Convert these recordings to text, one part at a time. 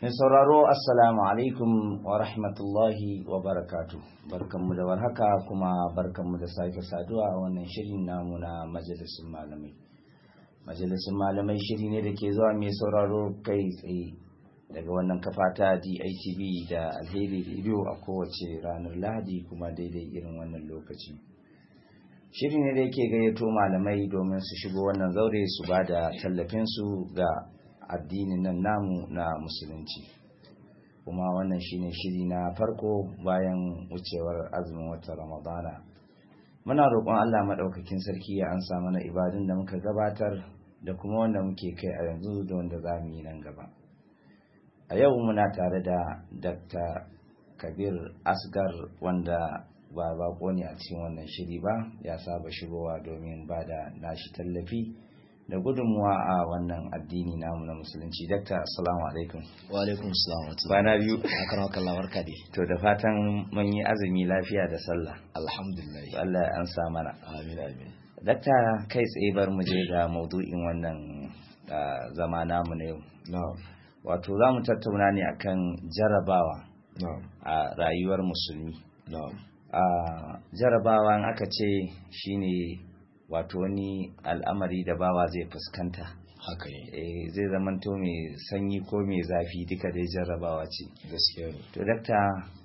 Mai sauraro assalamu alaikum wa rahmatullahi wa barakatu. Barkanmu da warhaka kuma barkanmu da sake saduwa a wannan shirin namu na majalisun malamai. Majalisun malamai shiri ne da ke zuwa mai sauraro kai tsaye daga wannan kafa ta DITV da Alheri Radio a kowace ranar Lahadi kuma daidai irin wannan lokaci. Shiri ne da yake gayyato malamai domin su shigo wannan zaure su ba da tallafinsu ga addinin nan namu na musulunci, kuma wannan shine shiri na farko bayan wucewar azumin watan Ramadana. Muna roƙon Allah madaukakin sarki ya ansa mana ibadun da muka gabatar da kuma wanda muke kai a yanzu da wanda za mu yi nan gaba. A yau muna tare da Dr. Kabir Asgar, wanda ba bako ne a cikin wannan shiri ba, ya saba shigowa domin ba da nashi tallafi da gudunmuwa a wannan addini namu na musulunci. Dakta, assalamu alaikum. Wa alaikum assalam. Bana biyu. Akan haka Allah barka dai. To da fatan mun yi azumi lafiya da sallah. Alhamdulillah. Allah ya ansa mana. Amin amin. Dakta, kai tsaye bar mu je ga maudu'in wannan zama namu na yau. Na'am. Wato za mu tattauna ne akan jarabawa. Na'am. A rayuwar musulmi. Na'am. Jarabawa aka ce shine wato wani al'amari da bawa zai fuskanta. Haka ne. Zai zamanto mai sanyi ko mai zafi, duka dai jarabawa ce. Gaskiya ne. To dakta,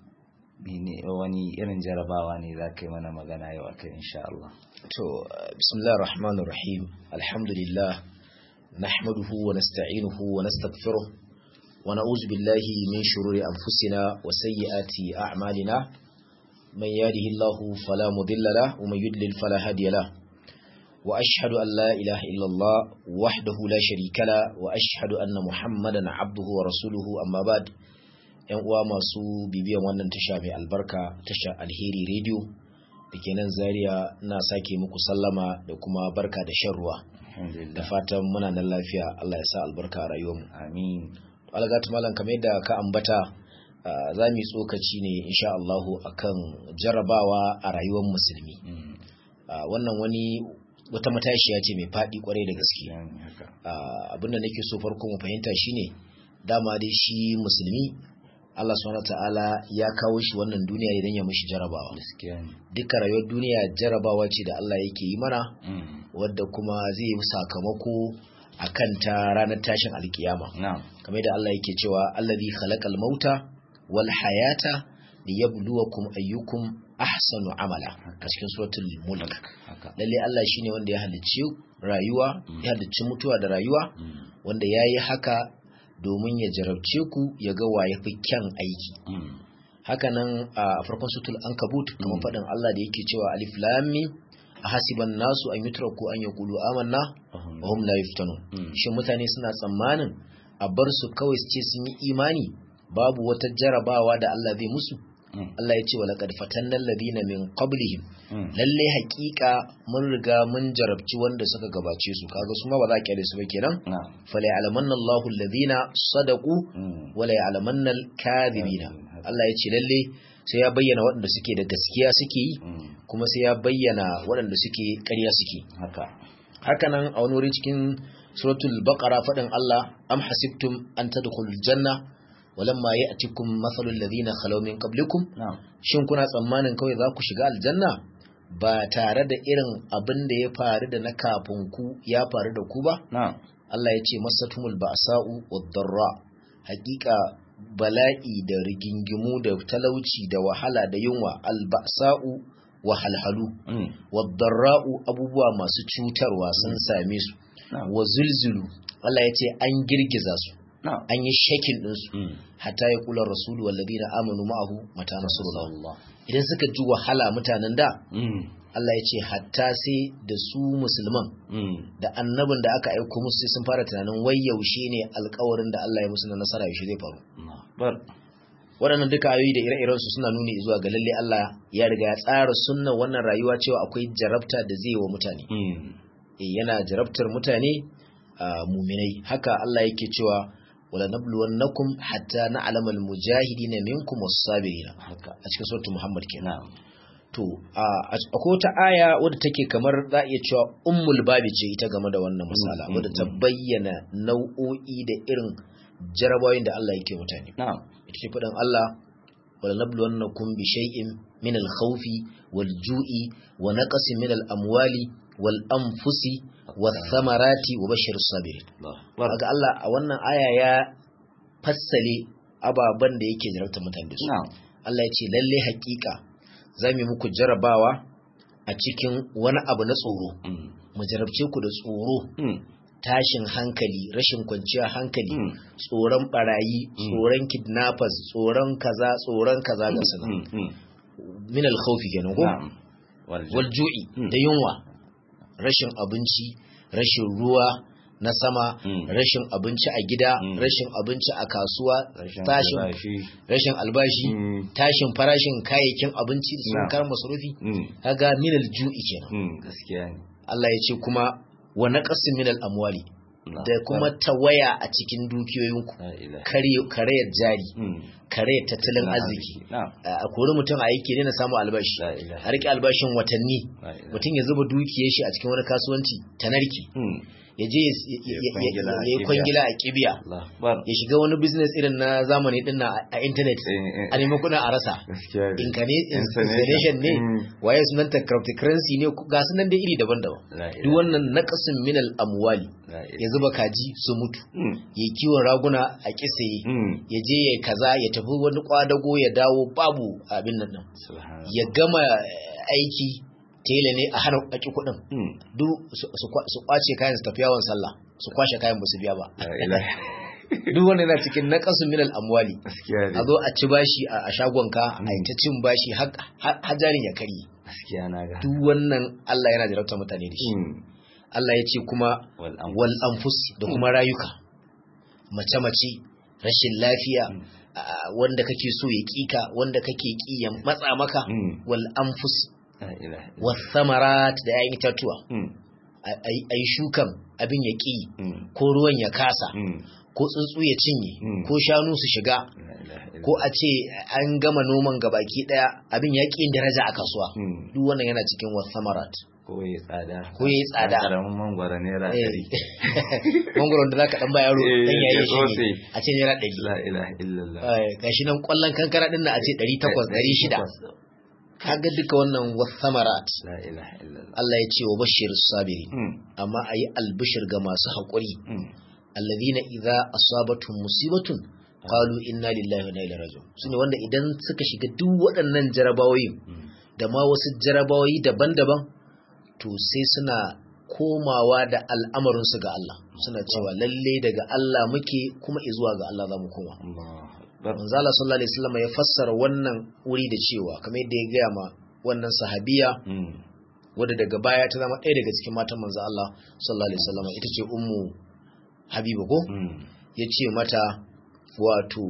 wani irin jarabawa ne za ka yi mana magana yau akai insha Allah? To bismillahir rahmanir rahim. Alhamdulillah nahmaduhu wa nasta'inuhu wa nastaghfiruh wa na'udzu billahi min shururi anfusina wa sayyiati a'malina. Man yahdihillahu fala mudilla lahu wa man yudlil fala hadiya lahu. وأشهد أن لا إله إلا الله وحده لا شريك له وأشهد أن محمدا عبده ورسوله أما بعد. ‘Yan uwa masu bibiyan wannan tasha mai albarka, tasha Alheri Radio da ke nan Zaria, na sake muku sallama da kuma barka da shan ruwa. Da fatan muna nan lafiya, Allah ya sa albarka a rayuwarmu. Amin. Algatu malam, kamar yadda ka ambata, za mu yi tsokaci ne insha Allahu akan jarabawa a rayuwar musulmi. Wannan wata matashiya ce mai faɗi kwarai da gaske. Abinda nake so farko mu fahimta shine, dama dai shi musulmi Allah subhanahu ta'ala ya kawo shi wannan duniya idan ya mishi jarabawa. Duka rayuwar duniya jarabawa ce da Allah yake yi mana, wadda kuma zai yi sakamako akan ta ranar tashin alkiyama. Kamar da Allah yake cewa allazi khalaqal mauta wal hayata liyabluwakum ayyukum ahsanu amala a cikin suratul mulk. Lalle Allah shine wanda ya halicci rayuwa, ya halicci mutuwa da rayuwa, wanda yayi haka domin ya jarabce ku ya ga waye fi kyan aiki. Hakanan a farkon suratul ankabut kamar fadin Allah da yake cewa alif lam mim ahasiban nasu an yutraku an yaqulu amanna wa hum la yuftanun. Shin mutane suna tsammanin a bar su kawai su ce sun yi imani babu wata jarabawa da Allah zai musu? Allah ya ce wa laqad fatanna alladhina min qablihim. Lalle haƙiƙa mun riga mun jarabci wanda suka gabace su, kaga su ma ba za a kyale su ba kenan. Fala ya'lamanna Allahu alladhina sadaqu wa la ya'lamanna al-kadhibina. Allah ya ce lalle sai ya bayyana waɗanda suke da gaskiya suke yi, kuma sai ya bayyana waɗanda suke ƙarya suke. Hakanan a wani wuri cikin suratul baqara faɗin Allah, am hasibtum an tadkhulul janna walamma ya'tikum mathalul ladina khalaw min qablikum. Shin kuna tsammanin kawai za ku shiga aljanna ba tare da irin abin da ya faru da na kafin ku ya faru da ku ba? Allah ya ce masatumul ba'sa'u wad-darra. Hakika bala'i da rigingimu da talauci da wahala da yunwa, al-ba'sa'u wa halhalu, wad-darra'u abubuwa masu cutarwa sun same su, wa zulzulu. Allah ya ce an girgiza su, an yi shakin ɗinsu, hatta ya kula rasulu wallabi na amanu ma'ahu mata nasarullah. Idan suka ji wahala mutanen da, Allah ya ce hatta sai da su musulman da annabin da aka aiko musu sai sun fara tunanin wai yaushe ne alkawarin da Allah ya musu na nasara yaushe zai faru. Waɗannan duka ayoyi da ire-irensu suna nuni zuwa ga lalle Allah ya riga ya tsara sunnan wannan rayuwa cewa akwai jarabta da zai wa mutane. Yana jarabtar mutane muminai. Haka Allah yake cewa wala nabluwannakum hatta na'lamal mujahidina minkum was-sabirin, haka a cikin suratul Muhammad kenan. To akwai wata aya wadda take kamar za iya cewa ummul babi ce ita game da wannan misala, wadda ta bayyana nau'o'i da irin jarabawoyin da Allah yake mutane na'am ita ce faɗin Allah wala nabluwannakum bi shay'in min al-khawfi wal-ju'i wa naqsin min al-amwali wal-anfusi wath-thamarati wa bashshiris sabirin. Kaga Allah a wannan aya ya fassale ababan da yake jarabta mutane da su. Allah ya ce lalle hakika zamu muku jarabawa a cikin wani abu na tsoro. Mu jarabce ku da tsoro. Tashin hankali, rashin kwanciyar hankali, tsoron barayi, tsoron kidnappers, tsoron kaza da sanan. Min al-khawfi kenan ko? Wal ju'i da yunwa, rashin abinci, rashin ruwa na sama, rashin abinci a gida, rashin abinci a kasuwa, rashin albashi, tashin farashin kayayyakin abinci da sun kayan masarufi. Kaga min al-ju'i kenan. Gaskiya ne. Allah ya ce kuma wa naqsin min al-amwali da kuma tawaya a cikin dukiyoyinku karayar jari karayar tattalin arziki a kori mutum a yake ne na samu albashi a rike albashin watanni mutum ya zuba dukiyar shi a cikin wani kasuwanci ta narki ya je ya yi kwangila a kibiya ya shiga wani business irin na zamani din a internet a nemi kudin a rasa incarnation ne waye sunanta cryptocurrency ne ga sunan da iri daban-daban duk wannan naqasin minal amwali ya zuba kaji su mutu ya kiwon raguna a kisaye ya je ya kaza ya tafi wani kwadago ya dawo babu abin nan ya gama aiki tele ne a hana aki kudin duk su kwace kayan su tafi yawon sallah su kwashe kayan ba su biya ba duk wanda yana cikin naqasun minal amwali a zo a ci bashi a shagonka a yi ta cin bashi hajarin ya kari duk wannan Allah yana jarabta mutane da shi Allah ya ce kuma wal anfus da kuma rayuka mace rashin lafiya wanda kake so ya kika wanda kake ki ya matsa maka wal anfus wasamarat da yayin itatuwa ayi shukan abin ya ki ko ruwan ya kasa ko tsuntsu ya cinye ko shanu su shiga ko a ce an gama noman gabaki daya abin ya ki daraja a kasuwa duk wannan yana cikin wasamarat ko yayi tsada karamin mangwaro naira 100 mangwaro da zaka dan ba yaro dan yayi shi a ce naira 100 la ilaha illallah gashi nan kwallon kankara din nan a ce 800 600 kaga duka wannan wasamarat la ilaha illallah Allah ya ce wa bashirus sabirin amma ayi albishir ga masu hakuri alladhina idza asabatuhum musibatun qalu inna lillahi wa inna ilaihi raji'un sune wanda idan suka shiga duk waɗannan jarabawoyi da ma wasu jarabawoyi daban-daban to sai suna komawa da al'amarin su ga Allah suna cewa lalle daga Allah muke kuma izuwa ga Allah zamu koma manzo Allah sallallahu alaihi wasallam ya fassara wannan wuri da cewa kamar yadda ya gaya ma wannan sahabiya wadda daga baya ta zama ɗaya daga cikin matan manzo Allah sallallahu alaihi wasallam ita ce ummu Habiba ko yace mata wato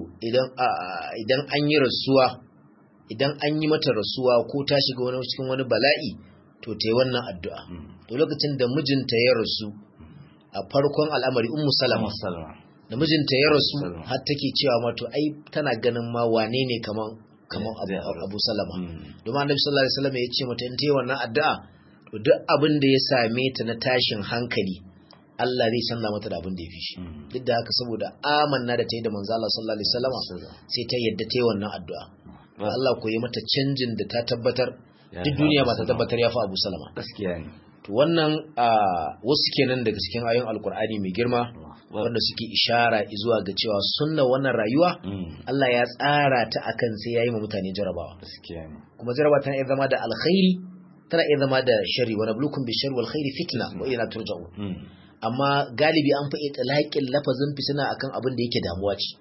idan an yi rasuwa idan an yi mata rasuwa ko ta shiga wani cikin wani bala'i to tayi wannan addu'a to lokacin da mijinta ya rasu a farkon al'amari ummu Salama da mijinta ya rasu har take cewa ma to ai tana ganin ma wane ne kaman Abu Salama domin Annabi sallallahu alaihi wasallam ya ce mata in tayi wannan addu'a to duk abin da ya same ta na tashin hankali Allah zai canza mata da abin da ya fi shi duk da haka saboda amanna da ta yi da manzo Allah sallallahu alaihi wasallam sai ta yadda ta yi wannan addu'a Allah ko yi mata canjin da ta tabbatar duk duniya ba ta tabbatar ya fi Abu Salama gaskiya ne to wannan wasu kenan daga cikin ayoyin Alkur'ani mai girma wanda suke ishara zuwa ga cewa sunna wannan rayuwa Allah ya tsara ta akan sai yayi ma mutane jarabawa gaskiya ne kuma jarabawa tana iya zama da alkhairi tana iya zama da sharri wa nablukum bishar wal khairi fitna wa ila turja'un amma galibi an fi itlaqin lafazin fitina akan abin da yake damuwa ce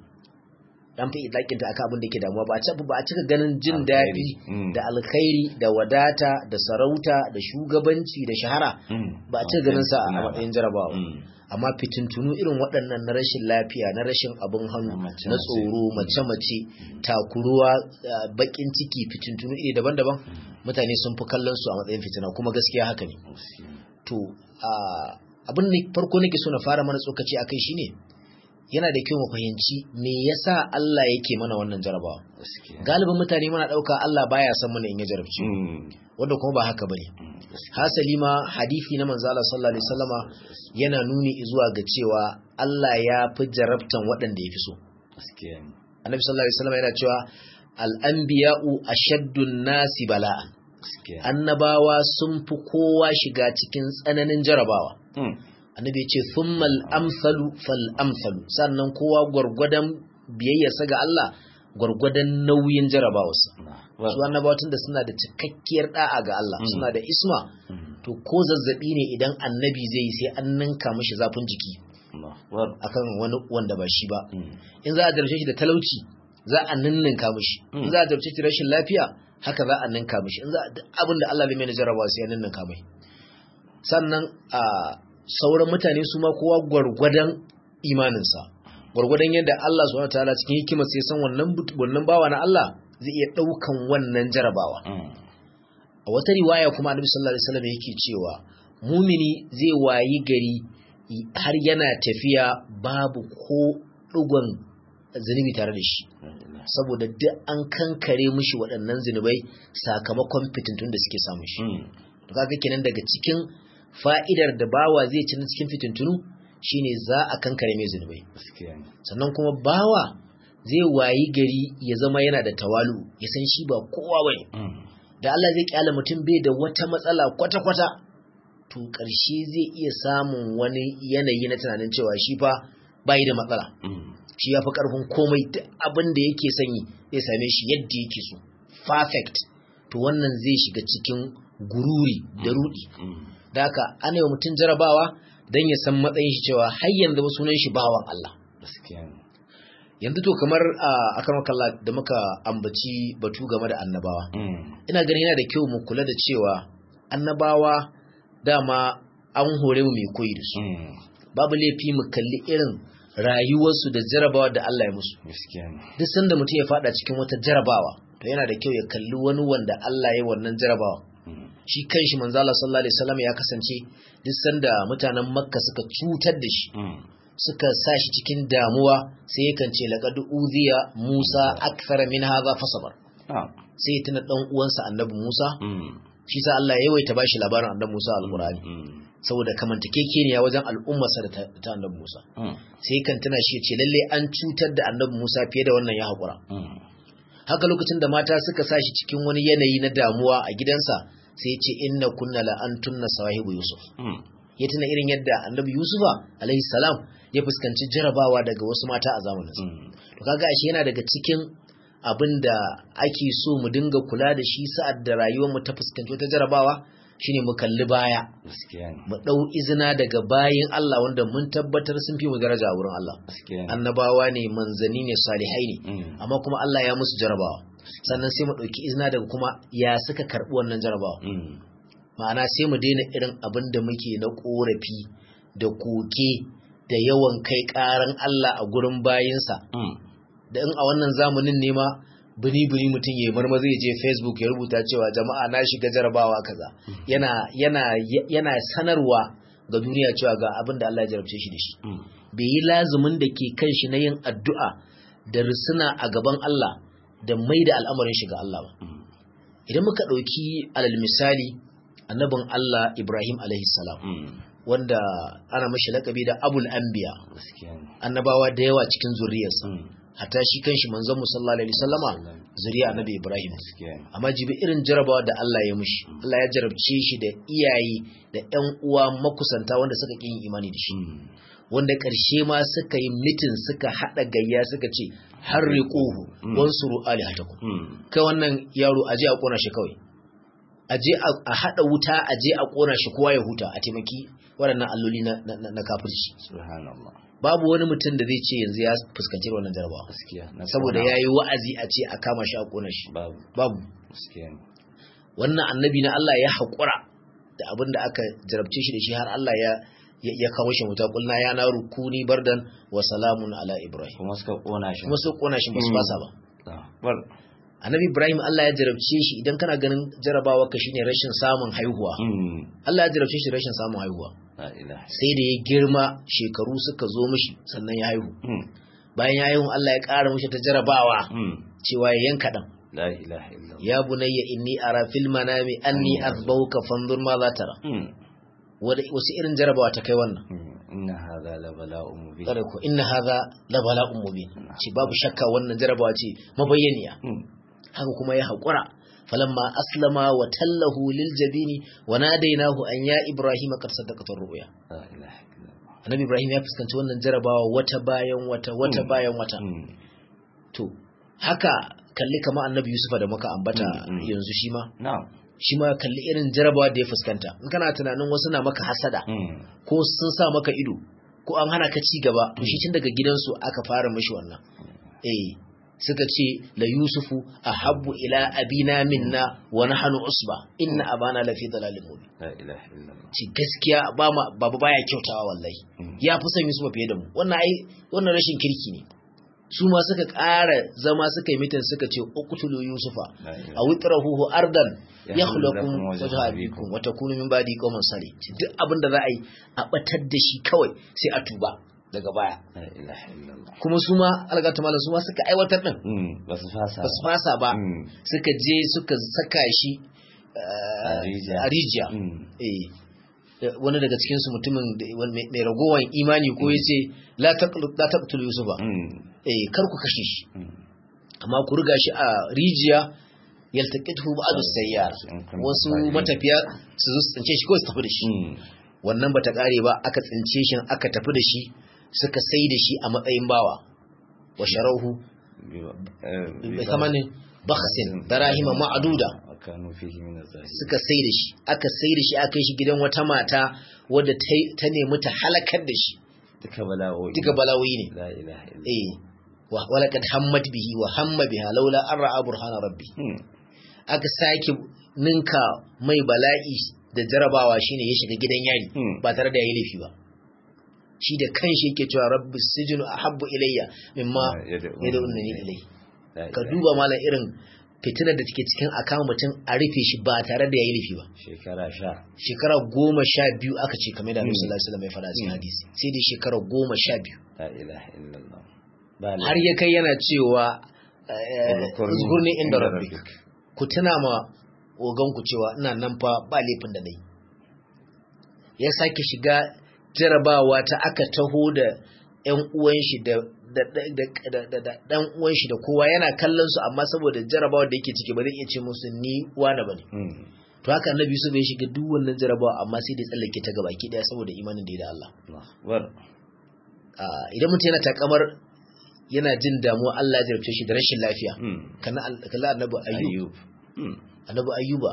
an fi itlaqin ta akan abin da yake damuwa ba a cika ganin jin daɗi da alkhairi da wadata da sarauta da shugabanci da shahara ba a cika ganin sa a matsayin jarabawa amma fitintunu irin waɗannan na rashin lafiya na rashin abin hannu na tsoro mace-mace takuruwa bakin ciki fitintunu iri daban-daban mutane sun fi kallon su a matsayin fitina kuma gaskiya haka ne to abin da farko nake so na fara mana tsokaci akai shine yana da kyau mu fahimci me yasa Allah yake mana wannan jarabawa. Galibin mutane muna dauka Allah baya son mu ne in ya jarabce wanda kuma ba haka bane. Hasali ma hadisi na manzo Allah sallallahu alaihi wasallama yana nuni zuwa ga cewa Allah ya fi jarabtan waɗanda ya fi so. Annabi sallallahu alaihi wasallama yana cewa al-anbiya'u ashaddun nasi bala'an. Annabawa sun fi kowa shiga cikin tsananin jarabawa. Annabi ya ce thummal amsalu fal amsalu, sannan kowa gwargwadon biyayyarsa ga Allah gwargwadon nauyin jarabawarsa. Su annabawa tunda suna da cikakkiyar da'a ga Allah, suna da isma, to ko zazzabi ne idan annabi zai yi sai an ninka mishi zafin jiki akan wani wanda ba shi ba. In za a jarce shi da talauci za a ninninka mishi, in za a jarce shi rashin lafiya haka za a ninka mishi, in za abin da Allah bai mai jarabawa sai ya ninninka mai. Sannan a sauran mutane su ma kowa gwargwadon imaninsa, gwargwadon yadda Allah subhanahu wataala cikin hikimar sai san wannan bawa na Allah zai iya daukan wannan jarabawa. A wata riwaya kuma Annabi sallallahu alaihi wasallam yake cewa mumini zai wayi gari har yana tafiya babu ko dugon zunubi tare da shi, saboda duk an kankare mishi waɗannan zunubai sakamakon fitintun da suke samun shi. To kaga kenan daga cikin fa'idar da bawa zai ci cikin fitintunu shine za a kankare mai zunubai. Sannan kuma bawa zai wayi gari ya zama yana da tawalu, ya san shi ba kowa bane. Da Allah zai kyala mutum bai da wata matsala kwata-kwata, to ƙarshe zai iya samun wani yanayi na tunanin cewa shi fa bai da matsala. Shi ya fi ƙarfin komai, duk abin da yake sanyi zai same shi yadda yake so, perfect. To wannan zai shiga cikin gururi da rudi. Da haka ana yi mutum jarabawa don ya san matsayin shi cewa har yanzu ba sunan shi bawan Allah. Yanzu to kamar a kan makalla da muka ambaci batu game da annabawa. Ina ganin yana da kyau mu kula da cewa annabawa dama an hore mu mai koyi da su. Babu laifi mu kalli irin rayuwarsu da jarabawa da Allah ya musu. Duk sanda mutum ya fada cikin wata jarabawa, to yana da kyau ya kalli wani wanda Allah ya yi wannan jarabawa. Shi kanshi manzo Allah sallallahu alaihi wasallam ya kasance duk sanda mutanen Makka suka cutar da shi, suka sa shi cikin damuwa, sai yakan ce laqad uziya Musa akthara min hadha fasabar. Sai ya tuna dan uwansa Annabi Musa. Shi sa Allah ya yawaita bashi labarin Annabi Musa al-Qur'ani saboda kamantakekeniya wajen al'ummarsa da ta Annabi Musa. Sai kan tuna shi ya ce lalle an cutar da Annabi Musa fiye da wannan ya haƙura. Haka lokacin da mata suka sa shi cikin wani yanayi na damuwa a gidansa, sai ya ce inna kunna la antunna sawahibu Yusuf. Ya tuna irin yadda Annabi Yusufa alaihi salam ya fuskanci jarabawa daga wasu mata a zamaninsa. To kaga ashe yana daga cikin abin da ake so mu dinga kula da shi sa'ad da rayuwar mu ta fuskanci wata jarabawa, shine mu kalli baya, mu dau izina daga bayin Allah wanda mun tabbatar sun fi mu daraja a wurin Allah. Annabawa ne, manzanni ne, salihai ne, amma kuma Allah ya musu jarabawa. Sannan sai mu dauki izina daga kuma ya suka karbi wannan jarabawa. Ma'ana sai mu daina irin abin da muke na korafi da koke da yawan kai karan Allah a gurin bayinsa. Da in a wannan zamanin ne ma bini mutum ya marma zai je Facebook ya rubuta cewa jama'a na shiga jarabawa kaza. Yana sanarwa ga duniya cewa ga abin da Allah ya jarabce shi da shi. Bai yi lazumin da ke kan shi na yin addu'a da risuna a gaban Allah da mai da al'amarin shi ga Allah ba. Idan muka ɗauki alal misali annabin Allah Ibrahim alaihi salam, wanda ana mashi laƙabi da Abul Anbiya, annabawa da yawa cikin zuriyarsa. Hatta shi kanshi manzon sallallahu alaihi wasallama zuriya annabi Ibrahim. Amma jibi irin jarabawa da Allah ya mushi. Allah ya jarabce shi da iyaye da ƴan uwa makusanta wanda suka ƙi yin imani da shi. Wanda ƙarshe ma suka yi mitin, suka haɗa gayya, suka ce harriquhu wansuru alihatakum. Kai wannan yaro aje a kona shi kawai. Aje a haɗa wuta, aje a kona shi kowa ya huta, a taimaki waɗannan alloli na kafirci. Subhanallah. Babu wani mutum da zai ce yanzu ya fuskanci wannan jarabawa saboda ya yi wa'azi a ce a kama shi a ƙona shi. Babu. Wannan annabi na Allah ya haƙura da abin da aka jarabce shi da shi har Allah ya kawo shi wuta, kulna ya na rukuni bardan wa salamun ala Ibrahim. Kuma suka ƙona shi ba su fasa ba. annabi Ibrahim Allah ya jarabce shi, idan kana ganin jarabawa ka shine rashin samun haihuwa, Allah ya jarabce shi rashin samun haihuwa, sai da ya girma shekaru suka zo mishi sannan ya haihu. Bayan ya haihu Allah ya ƙara mishi ta jarabawa cewa ya yanka dan. la ilaha illallah. Ya bunayya inni ara fil manami anni azbauka fanzur ma za tara. Wasu irin jarabawa ta kai wannan? Inna hadha la bala'un mubin. Kada ko inna hadha la bala'un mubin. Ci babu shakka wannan jarabawa ce mabayyaniya. Haka kuma ya haƙura. Falamma aslama wa tallahu lil jabini wa nadainahu an ya Ibrahim qad saddaqta ar-ru'ya. La ilaha illallah. Annabi Ibrahim ya fuskanci wannan jarabawa wata bayan wata. To haka kalli kamar Annabi Yusuf da muka ambata yanzu shi ma. Na'am. Shi ma kalli irin jarabawa da ya fuskanta. In kana tunanin wasu na maka hasada ko sun sa maka ido ko an hana ka ci gaba, to shi tun daga gidansu aka fara mishi wannan. Suka ce la Yusufu ahabbu ila abina minna wa nahnu usba inna abana lafi dalalin mubin. La ilaha illallah. Ci gaskiya baba baya kyautawa wallahi. Ya fi son Yusufa fiye da mu. Wannan rashin kirki ne. Su ma suka ƙara zama suka yi mitin suka ce uqtulu Yusufa aw itrahuhu ardan yakhlaqukum wajha abikum wa takunu min ba'di qawman salih. Duk abin da za a yi a batar da shi kawai sai a tuba daga baya. La ilaha illallah. Kuma su ma algata malam su ma suka aiwatar din. Ba su fasa ba. Suka je suka saka shi a rijiya. Wani daga cikin su mutumin mai ragowar imani ko yace la taqtul Yusufa. Kar ku kashe shi. Amma ku riga shi a rijiya yaltaqithu ba'd as-sayyar. Wasu matafiya su zo su tsince shi ko su tafi da shi. Wannan bata kare ba, aka tsince shi aka tafi da shi, suka sai da shi a matsayin bawa. Wa sharahu bi thamanin bakhsin darahima ma'duda. Suka sai da shi, aka sai da shi aka kai shi gidan wata mata wadda ta nemi ta halakar da shi. Duka bala'o'i ne. La ilaha illallah. Walaqad hammat bihi wa hamma biha laula an ra'a burhana rabbi. Aka sake ninka mai bala'i da jarabawa shine ya shiga gidan yari ba tare da yayi laifi ba. Shi da kanshi yake cewa rabbis sijnu ahabbu ilayya mimma yad'unani ilayhi. Ka duba malam irin fitinar da take cikin akama mutum a rufe shi ba tare da yayi laifi ba. Shekara 12 aka ce kamar da Annabi sallallahu alaihi wasallam ya faɗa cikin hadisi. Sai dai shekara 12. La ilaha illallah. Har ya kai yana cewa uzgurni inda rabbik. Ku tuna ma oganku cewa ina nan fa ba laifin da nayi. Ya sake shiga jarabawa ta aka taho da ƴan uwan shi da dan uwan shi da kowa yana kallon su, amma saboda jarabawa da yake ciki ba zai iya ce musu ni wani bane. To haka Annabi Yusuf ya shiga duk wannan jarabawa amma sai da tsallake ta gabaki daya saboda imanin da ya da Allah. Idan mutum yana takamar yana jin damuwa Allah ya jarabce shi da rashin lafiya, kana Annabi Ayyub. Annabi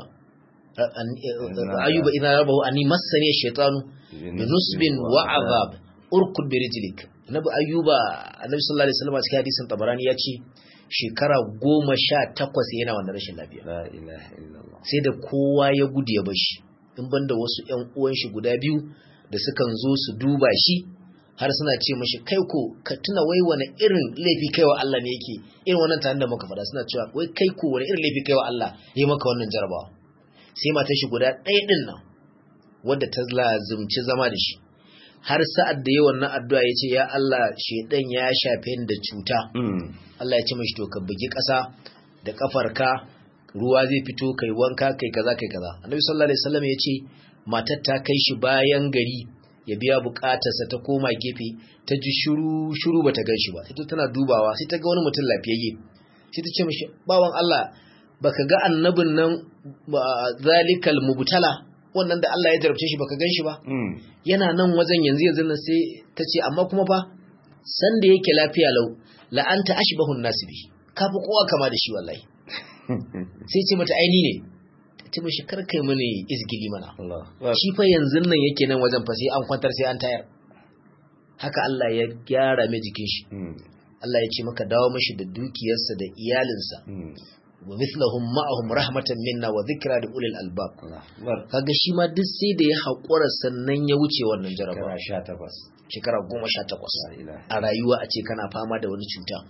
Ayyuba idan rabahu ani massani shaytanu binusbin wa azab urkud bi rijlik. Annabi Ayyuba, Annabi sallallahu alaihi wasallam cikin hadisin Tabarani ya ce shekara 18 yana wannan rashin lafiya. La ilaha illallah. Sai da kowa ya gudu ya bar shi, in banda wasu ƴan uwan shi guda biyu da sukan zo su duba shi, har suna ce mashi kai ko ka tuna wai wani irin laifi kaiwa Allah ne yake irin wannan tare da muka faɗa, suna cewa wai kai ko wani irin laifi kaiwa Allah yayi maka wannan jarabawa. Sai matar shi guda ɗaya din nan wadda ta lazumci zama da shi, har sa'ad da yayin wannan addu'a yace ya Allah shedan ya shafe ni da cuta. Allah ya ce mashi to ka bugi ƙasa da kafarka, ruwa zai fito, kai wanka, kai kaza kai kaza. Annabi sallallahu alaihi wasallam ya ce matar ta kai shi bayan gari ya biya bukatarsa, ta koma gefe ta ji shiru bata gan shi ba, sai tana dubawa sai ta ga wani mutum lafiyayye, sai ta ce mishi bawan Allah baka ga annabin nan zalikal mubtala wannan da Allah ya jarabce shi baka gan shi ba, yana nan wajen yanzu nan. Sai ta ce amma kuma fa san da yake lafiya lau la anta ashbahun nasibi, kafi kowa kama da shi wallahi. Sai ce mata aini ne, ce mashi karkai mini izgili mana, shi fa yanzu nan yake nan wajen fa sai an kwantar sai an tayar. Haka Allah ya gyara mai jikin shi. Allah ya ce maka dawo mashi da dukiyarsa da iyalinsa. Wa mithlahum ma'ahum rahmatan minna wa dhikra li ulil albab. Kaga shi ma duk sai da ya haƙura sannan ya wuce wannan jarabawa. Shekara 18 a rayuwa a ce kana fama da wani cuta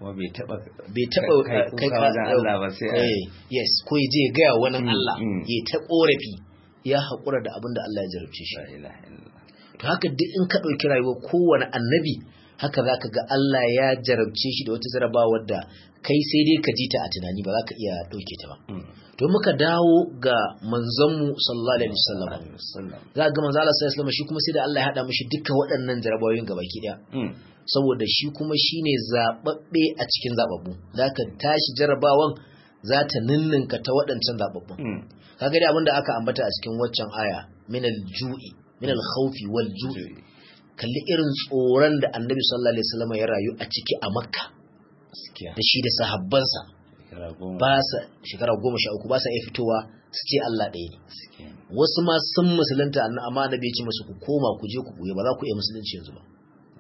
kuma bai taba kai wajen Allah ba sai yes ko ya je ga wani Allah ya ta korafi ya hakura da abin da Allah ya jarabce shi to haka duk in ka dauki rayuwar kowane annabi haka zaka ga Allah ya jarabce shi da wata jarabawa wadda kai sai dai ka ji ta a tunani ba za ka iya dauke ta ba to muka dawo ga manzonmu sallallahu alaihi wasallam za ga manzo Allah sallallahu alaihi wasallam shi kuma sai da Allah ya hada mishi dukkan waɗannan jarabawoyin gabaki daya saboda shi kuma shine zababbe a cikin zababbu zaka tashi jarabawan za ta ninninka ta waɗancan zababbun kaga dai abinda aka ambata a cikin waccan aya minal ju'i minal khawfi wal ju'i kalli irin tsoron da Annabi sallallahu alaihi wasallam ya rayu a ciki a Makka da shi da sahabbansa ba sa shekara 13 ba sa iya fitowa su ce Allah ɗaya ne wasu ma sun musulunta amma Annabi ya ce musu ku koma ku je ku buye ba za ku iya musulunci yanzu ba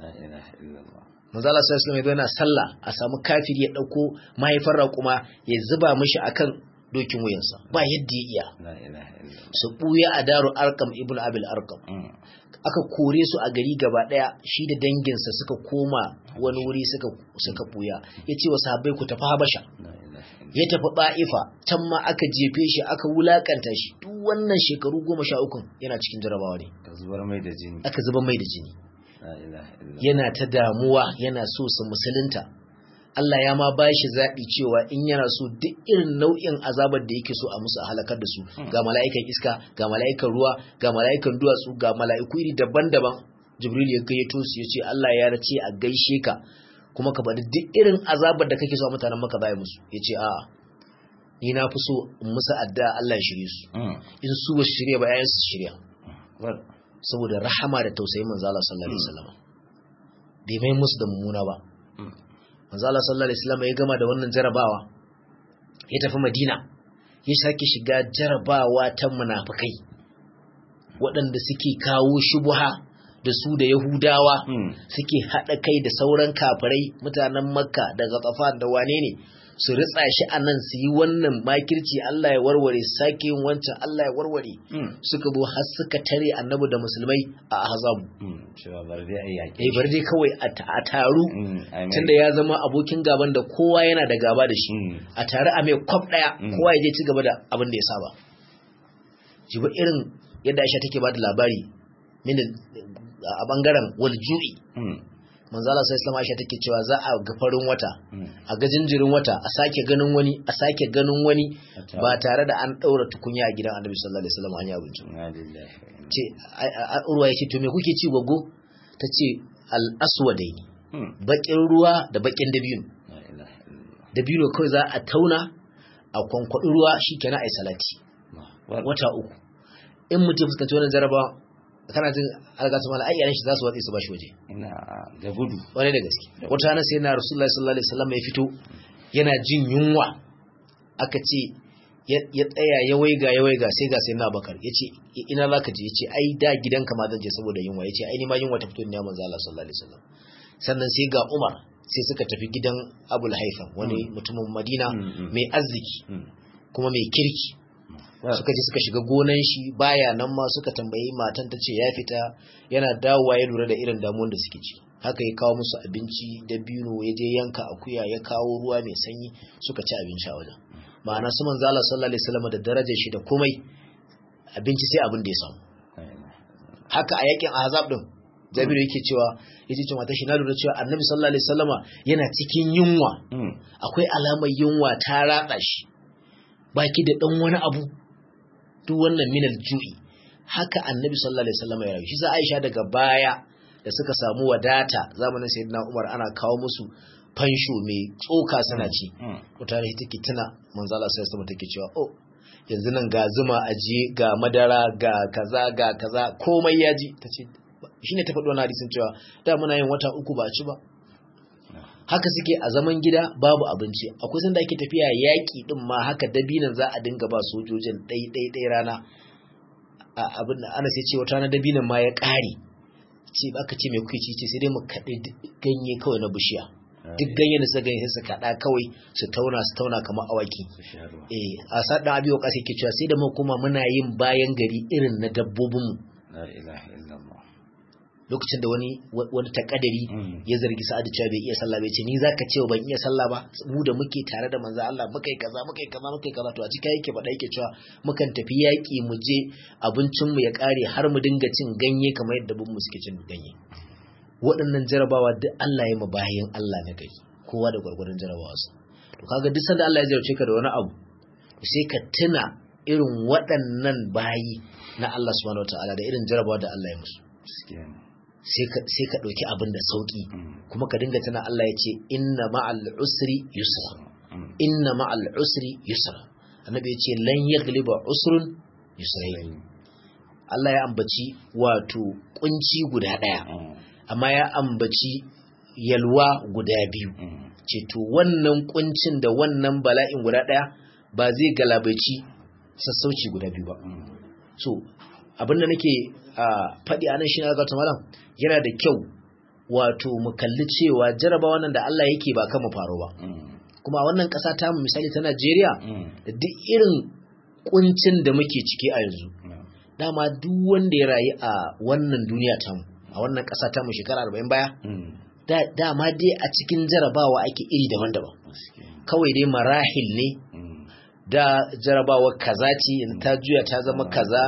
manzo Allah sallallahu alaihi wasallam yana sallah a samu kafiri ya dauko mahaifar raƙuma ya zuba mishi akan dokin wuyansa ba yadda ya iya su buya a daru Arqam ibn Abil Arqam aka kore su a gari gaba daya shi da danginsa suka koma wani wuri suka buya yace wa sahabbai ku tafi Habasha ya tafi Ba'ifa can ma aka jefe shi aka wulakanta shi duk wannan shekaru 13 yana cikin jarabawa ne aka zubar mai da jini yana ta damuwa yana so su musulunta Allah ya ma ba shi zaɓi cewa in yana so duk irin nau'in azabar da yake so a musu a halakar da su ga mala'ikan iska ga mala'ikan ruwa ga mala'ikan duwatsu ga mala'iku iri daban-daban Jibril ya gayyato su ya ce Allah ya race a gaishe ka kuma ka bada duk irin azabar da kake so a mutanen maka zai musu ya ce a'a ni na fi so in musu addu'a Allah ya shirye su in su ba su shirye ba yayin su shirya saboda rahama da tausayin manzo Allah sallallahu alaihi wasallam bai mai musu da mummuna ba manzo Allah sallallahu alaihi wasallam ya gama da wannan jarabawa ya tafi Madina ya sake shiga jarabawa ta munafikai waɗanda suke kawo shubha da su da Yahudawa suke hada kai da sauran kafirai mutanen Makka da Ghatafan da wane ne su ritsa shi anan su yi wannan makirci Allah ya warware sake yin wancan Allah ya warware suka zo har suka tare annabi da musulmai a Ahzab cewa bar dai ayyake bar dai kawai a taru tunda ya zama abokin gaban da kowa yana da gaba da shi a tare a mai kwaf daya kowa ya je ci gaba da abin da ya saba jiba irin yadda Aisha take ba da labari min a bangaren walju'i manzo Allah sallallahu alaihi Aisha take cewa za a ga farin wata a ga jinjirin wata a sake ganin wani ba tare da an daura tukunya a gidan Annabi sallallahu alaihi wasallam an yi abinci ce urwa yace to me kuke ci gogo tace al aswadaini bakin ruwa da bakin dabino kai za a tauna a kwankwadi ruwa shikenan ai salati wata uku in mutum fuskanci wannan jarabawa kana jin algasu mala ayyaran shi za su watsi su bashi waje ina da gudu wani da gaske wata rana sai na Rasulullahi sallallahu alaihi wasallam ya fito yana jin yunwa aka ce ya tsaya ya waiga sai na Bakar yace ina zaka je yace ai da gidanka ma zan je saboda yunwa yace ai ni ma yunwa ta fito ne manzo Allah sallallahu alaihi wasallam sannan sai ga Umar sai suka tafi gidan Abul Haifam wani mutumin Madina mai arziki kuma mai kirki suka je suka shiga gonan shi baya nan ma suka tambayi matan ta ce ya fita yana dawowa ya lura da irin damuwar da suke ci haka ya kawo musu abinci da bino ya je yanka akuya ya kawo ruwa mai sanyi suka ci abinci a wajen ma'ana su manzo Allah sallallahu alaihi wasallam da darajar shi da komai abinci sai abin da ya samu haka a yakin Ahzab din Jabiru yake cewa yace ce mata shi na lura cewa Annabi sallallahu alaihi wasallama yana cikin yunwa akwai alamar yunwa ta ratsa shi baki da dan wani abu duk wannan minal ju'i haka Annabi sallallahu alaihi wasallam ya rayu shi sai Aisha daga baya da suka samu wadata zamanin Sayyidina Umar ana kawo musu fansho mai tsoka suna ci mutane take tuna manzo Allah sallallahu alaihi wasallam take cewa oh yanzu nan ga zuma ajiye ga madara ga kaza komai yaji tace shine ta faɗi wannan hadisin cewa da muna yin wata uku ba a ci ba haka suke a zaman gida babu abinci akwai sanda ake tafiya yaƙi din ma haka dabinan za a dinga ba sojojin ɗai rana abin da ana sai ce wata rana dabinan ma ya ƙare ce aka ce mai kuke ci ce sai dai mu kaɗe ganye kawai na bishiya duk ganyen da suka ganye sai su kaɗa kawai su tauna kamar awaki a sadan abiyo ƙasa yake cewa sai da mu kuma muna yin bayan gari irin na dabbobinmu lokacin da wani takadari ya zargi Sa'ad cewa bai iya sallah bai ce ni zaka ce ban iya sallah ba mu da muke tare da manzo Allah muka yi kaza to a cikin yake faɗa yake cewa mukan tafi yaƙi mu je abincin mu ya ƙare har mu dinga cin ganye kamar yadda bin mu suke cin ganye. Waɗannan jarabawa duk Allah ya mabayin Allah na gari kowa da gwargwadon jarabawa su. To kaga duk sanda Allah ya jarabce ka da wani abu sai ka tuna irin waɗannan bayi na Allah subhanahu wataala da irin jarabawa da Allah ya musu. Sai ka ɗauki abin da sauƙi kuma ka dinga tana Allah ya ce inna ma'al usri yusra inna ma'al usri yusra annabi ya ce lan yaghliba usrun yusrayn. Allah ya ambaci wato kunci guda ɗaya amma ya ambaci yalwa guda biyu ce to wannan kuncin da wannan bala'in guda ɗaya ba zai galabaici sassauci guda biyu ba. So abin da nake faɗi a nan shi na gata malam yana da kyau wato mu kalli cewa jarabawa nan da Allah yake ba kan mu faro ba kuma a wannan ƙasa ta mu misali ta Najeriya da duk irin kuncin da muke ciki a yanzu dama duk wanda ya rayu a wannan duniya ta mu a wannan ƙasa ta mu shekara 40 baya dama dai a cikin jarabawa ake iri daban-daban kawai dai marahil ne da jarabawa kaza ce ta juya ta zama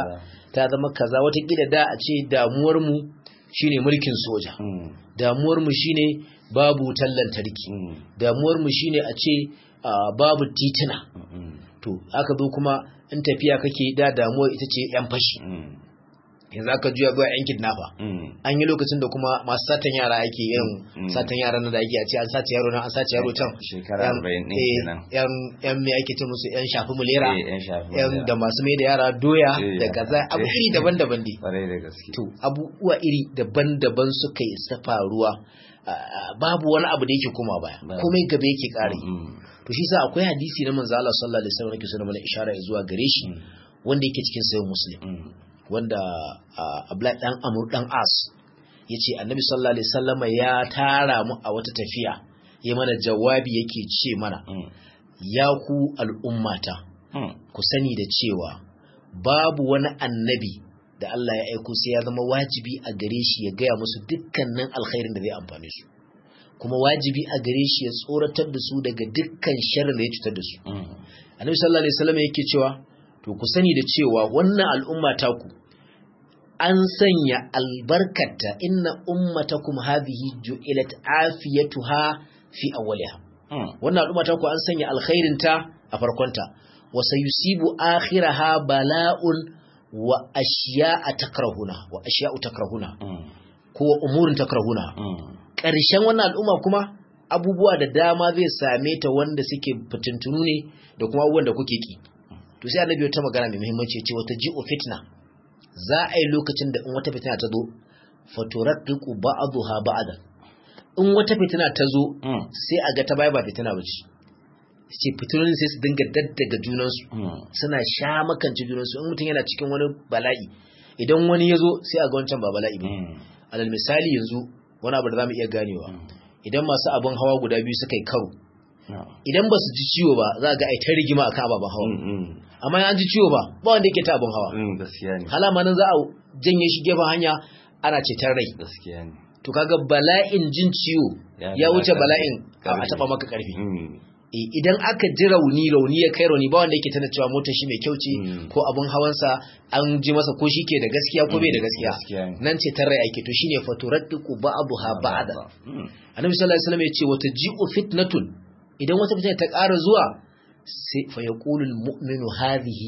kaza watakila da a ce damuwarmu shine mulkin soja damuwarmu shine babu wutar lantarki damuwarmu shine a ce babu titina to aka zo kuma in tafiya kake da damuwar ita ce yan fashi yanzu aka juya zuwa yan kidnapper an yi lokacin da kuma masu satan yara ake yin satan yara na da ake a ce an sace yaro nan an sace yaro can shekara 40 kenan yan me ake ce musu yan shafi mulera yan da masu mai da yara doya da kaza abu iri daban-daban dai to abubuwa iri daban-daban suka yi ta faruwa babu wani abu da yake koma baya komai gaba yake kare to shi sa akwai hadisi na manzo Allah sallallahu alaihi wasallam yake so mana ishara zuwa gare shi wanda yake cikin sahih muslim wanda Abdullahi dan Amr dan As yace Annabi sallallahu alaihi wasallam ya tara mu a wata tafiya yayin mana jawabi yake ce mana ya ku al'ummata ku sani da cewa babu wani annabi da Allah ya aiko sai ya zama wajibi a gare shi ya gaya musu dukkanin alkhairin da zai amfane su kuma wajibi a gare shi ya tsoratar da su daga dukkan sharrin da ya cutar da su Annabi sallallahu alaihi wasallam yake cewa to ku sani da cewa wannan al'umma ta ku an sanya albarkata inna ummatakum hadhihi ju'ilat afiyatuha fi awwaliha wannan al'umma ta ku an sanya alkhairin ta a farkonta wa sayusibu akhiraha bala'un wa ashiya'a takrahuna ko umurin takrahuna ƙarshen wannan al'umma kuma abubuwa da dama zai same ta wanda suke fitintunu ne da kuma abubuwan da kuke ki to sai annabi ta magana mai muhimmanci ce wata ji'u fitna za a yi lokacin da in wata fitina ta zo faturaddiqu ba'daha ba'dan in wata fitina ta zo sai a ga ta bai ba fitina bace ce fitinonin sai su dinga daddaga junansu suna sha makanci junansu in mutum yana cikin wani bala'i idan wani ya zo sai a ga wancan ba bala'i ba alal misali yanzu wani abu da za mu iya ganewa idan masu abin hawa guda biyu suka yi karo idan ba su ji ciwo ba za a ga ai ta rigima akan ababen hawa amma an ji ciwo ba wanda yake ta abin hawa halama nan za a janye shi gefen hanya ana cetar rai to kaga bala'in jin ciwo ya wuce bala'in a taba maka karfi idan aka ji rauni ya kai rauni ba wanda yake tana cewa motar shi mai kyau ce ko abun hawansa an ji masa ko shi ke da gaskiya ko bai da gaskiya nan ce tarrai ake to shine faturaddiqu ba'daha ba'da annabi sallallahu alaihi wasallam ya ce wata ji'u fitnatun idan wata fitina ta ƙara zuwa sai fa yaqulu almu'minu hadhihi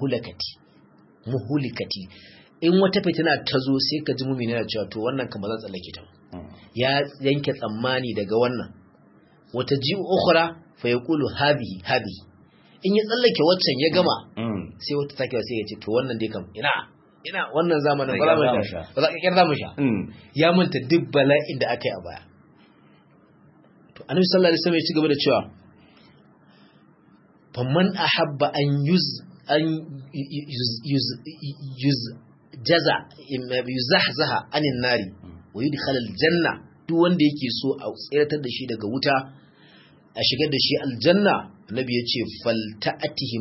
muhlikati in wata fitina ta zo sai ka ji mu'mini yana cewa to wannan kan ba zan tsallake ta ya yanke tsammani daga wannan wata ji'u ukhra fa yaqulu hadhihi in ya tsallake waccan ya gama sai wata take sai ya ce to wannan dai kam ina wannan zamanin ba za ka kirda mu sha ya manta duk bala'in da aka yi a baya to annabi sallallahu alaihi wasallam ya ci gaba da cewa faman ahabba an yuzahzaha anin nari wa yudkhala aljanna duk wanda yake so a tsiratar da shi daga wuta a shigar da shi aljanna annabi ya ce falta'atihi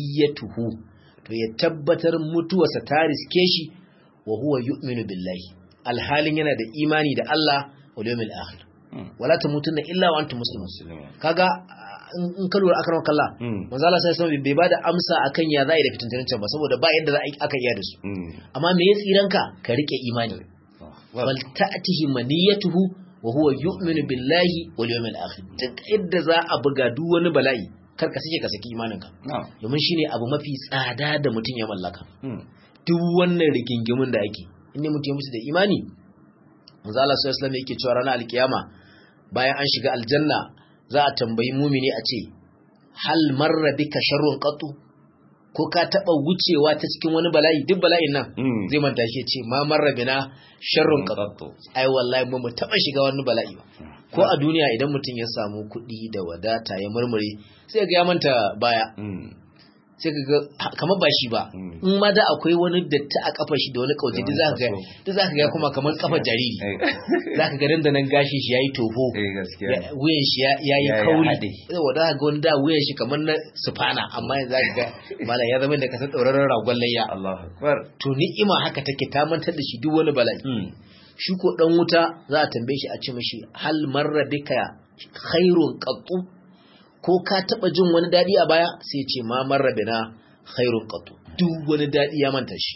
maniyatuhu to ya tabbatar mutuwarsa ta riske shi wa huwa yu'minu billahi alhalin yana da imani da Allah wal yawmil akhir wala tamutunna illa wa antum muslimun kaga in ka lura akan kalla manzo Allah sai sai bai bada amsa akan ya zai da fitintunan ba saboda ba yadda za aka iya da su amma me ya tsiranka ka rike imani wal ta'tihi maniyatuhu wa huwa yu'minu billahi wal yawmil akhir duk yadda za a buga duk wani bala'i kar ka saki imaninka domin shine abu mafi tsada da mutum ya mallaka duk wannan rigingimin da ake inda mutum ya musu da imani manzo Allah sallallahu alaihi wasallam yake cewa ranar alkiyama bayan an shiga aljanna za a tambayi mumini a ce hal marra bika sharrun qatu ko ka taba wucewa ta cikin wani bala'i duk bala'in nan zai manta shi ce ma marra bina sharrun qatu ai wallahi mu taba shiga wani bala'i ba ko a duniya idan mutum ya samu kuɗi da wadata ya murmure sai ga ya manta baya sai ka ga kamar ba shi ba in ma da akwai wani datti a kafar shi da wani kauce duk zaka ga kuma kamar kafar jariri zaka ga dan da nan gashi shi yayi toho wuyan shi yayi kauri wanda ga wani da wuyan shi kamar na sufana amma yanzu zaka ga mala ya zama da kasar tsauraran ragon layya Allahu akbar to ni'ima haka take ta mantar da shi duk wani bala'i shi ko dan wuta za a tambaye shi a ce mishi hal marra bika khairun qattu ko ka taba jin wani dadi a baya sai ce ma marra bina khairun qattu duk wani dadi ya manta shi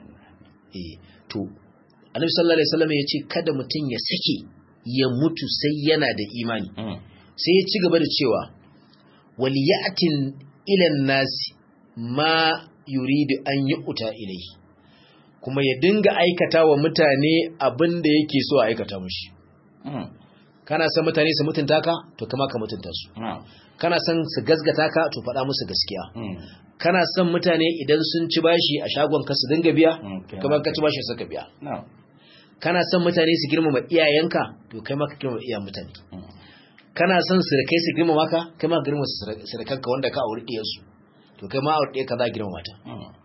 to Annabi sallallahu alaihi wasallam ya ce kada mutun ya sake ya mutu sai yana da imani sai ya ci gaba da cewa waliyatin ila nasi ma yuridu an yu'ta ilayhi kuma ya dinga aikata wa mutane abin da yake so a aikata mushi kana san mutane su mutunta ka to kama ka mutunta su kana san su gasgata ka to faɗa musu gaskiya kana san mutane idan sun ci bashi a shagon ka su dinga biya to kamar ka ci bashi suka biya kana san mutane su girmama iyayenka to kai ma ka girmama iyayen mutane kana san surukai su girmama ka kai ma girmama surukanka wanda ka auri ɗiyarsu to kai ma auri ɗaya ka za girmama ta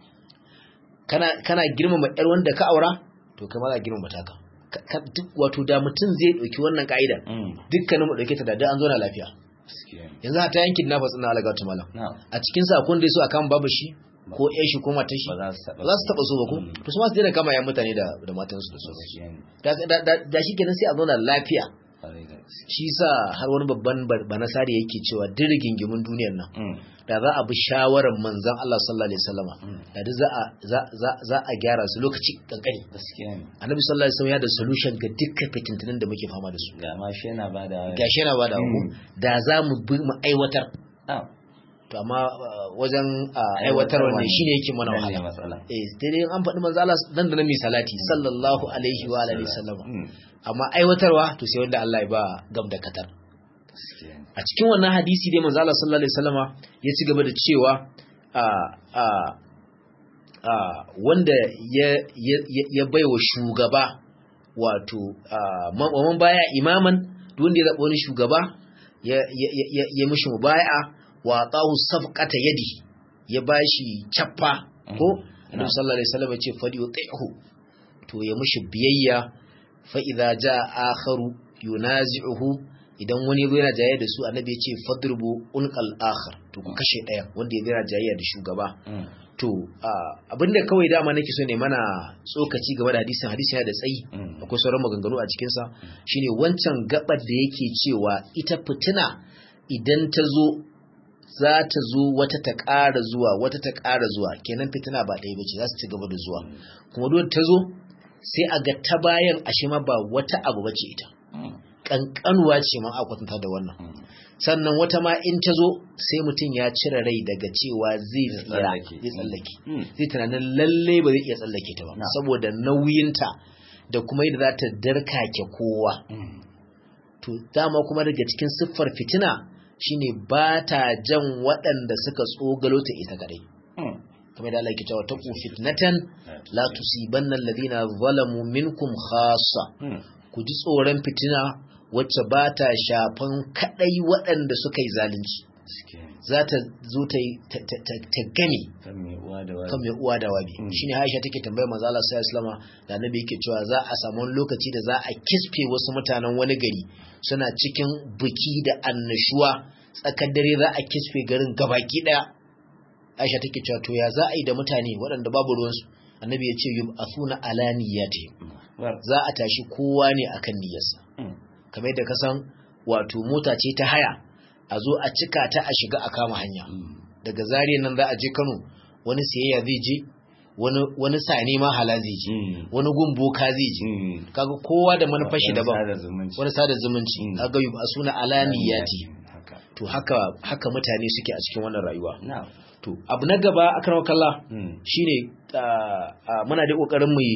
kana girmama ƴar wanda ka aura to kai ma za girmama ta ka duk wato da mutum zai dauki wannan kaida dukkanin mu dauke ta da an zo na lafiya yanzu ta yankin na fatsin na alaga ta malam a cikin sa akwai da yaso akan babu shi ko ƴar shi ko matar shi ba za su taba so ba ko to su ma su daina kama yan mutane da matan su da so da shi kenan sai a zo na lafiya shi sa har wani babban banasari yake cewa duk rigingimin duniyar nan da za a bi shawarar manzon Allah sallallahu alaihi wasallama da za a gyara su lokaci kankani annabi sallallahu alaihi wasallam ya da solution ga dukkan fitintunan da muke fama da su gashi yana bada da za mu bi mu aiwatar to amma wajen aiwatar wannan shine yake mana wahala dai an faɗi manzo Allah dan da mi salati sallallahu alaihi wa alihi wasallama amma aiwatarwa to sai wanda Allah ya ba gam da katar a cikin wannan hadisi dai manzo Allah sallallahu alaihi wasallama ya ci gaba da cewa wanda ya baiwa shugaba wato man baya imaman wanda ya zaba wani shugaba ya mishi mubai'a wa tahu safqata yadi ya bashi chaffa ko Annabi sallallahu alaihi wasallam ya ce fadi yuti'hu to ya mishi biyayya fa idza jaa akharu yunazi'uhu idan wani yazo yana jayayya da su Annabi ya ce fadrubu unqal akhar to ku kashe daya wanda yazo yana jayayya da shugaba to abinda kawai dama nake so ne mana tsokaci game da hadisin yana da tsayi akwai sauran maganganu a cikin sa shine wancan gabar da yake cewa ita fitina idan ta zo za ta zo wata ta ƙara zuwa kenan fitina ba ɗaya bace za su ci gaba da zuwa kuma duk ta zo sai a ga ta bayan ashe ma ba wata abu bace ita kankanuwa ce ma a kwatanta da wannan sannan wata ma in ta zo sai mutum ya cire rai daga cewa zai tsallake zai tunanin lalle ba zai iya tsallake ta ba saboda nauyinta da kuma yadda za ta darkake kowa to dama kuma daga cikin siffar fitina shine ba ta jan waɗanda suka tsogalo ta ita kadai kamar da Allah yake cewa taqu fitnatan la tusibanna alladhina zalamu minkum khassa ku ji tsoron fitina wacce ba ta shafan kadai waɗanda suka yi zalunci za ta zo ta gani kan mai uwa da wabi shine Aisha take tambayar manzo Allah sallallahu alaihi wasallam da annabi yake cewa za a samu lokaci da za a kisfe wasu mutanen wani gari suna cikin biki da annashuwa tsakar dare za a kisfe garin gabaki daya Aisha take cewa to ya za a yi da mutane waɗanda babu ruwansu annabi ya ce yub'athuna alaniyati za a tashi kowa ne akan niyyarsa kamar yadda ka san wato mota ce ta haya a zo a cika ta a shiga a kama hanya daga Zaria nan za a je Kano wani siyayya zai je wani sane ma hala zai je wani gumboka zai je kaga kowa da manufar shi daban wani sada zumunci kaga a suna alaniyati to haka mutane suke a cikin wannan rayuwa to abu na gaba akan wakalla shine muna da kokarin mu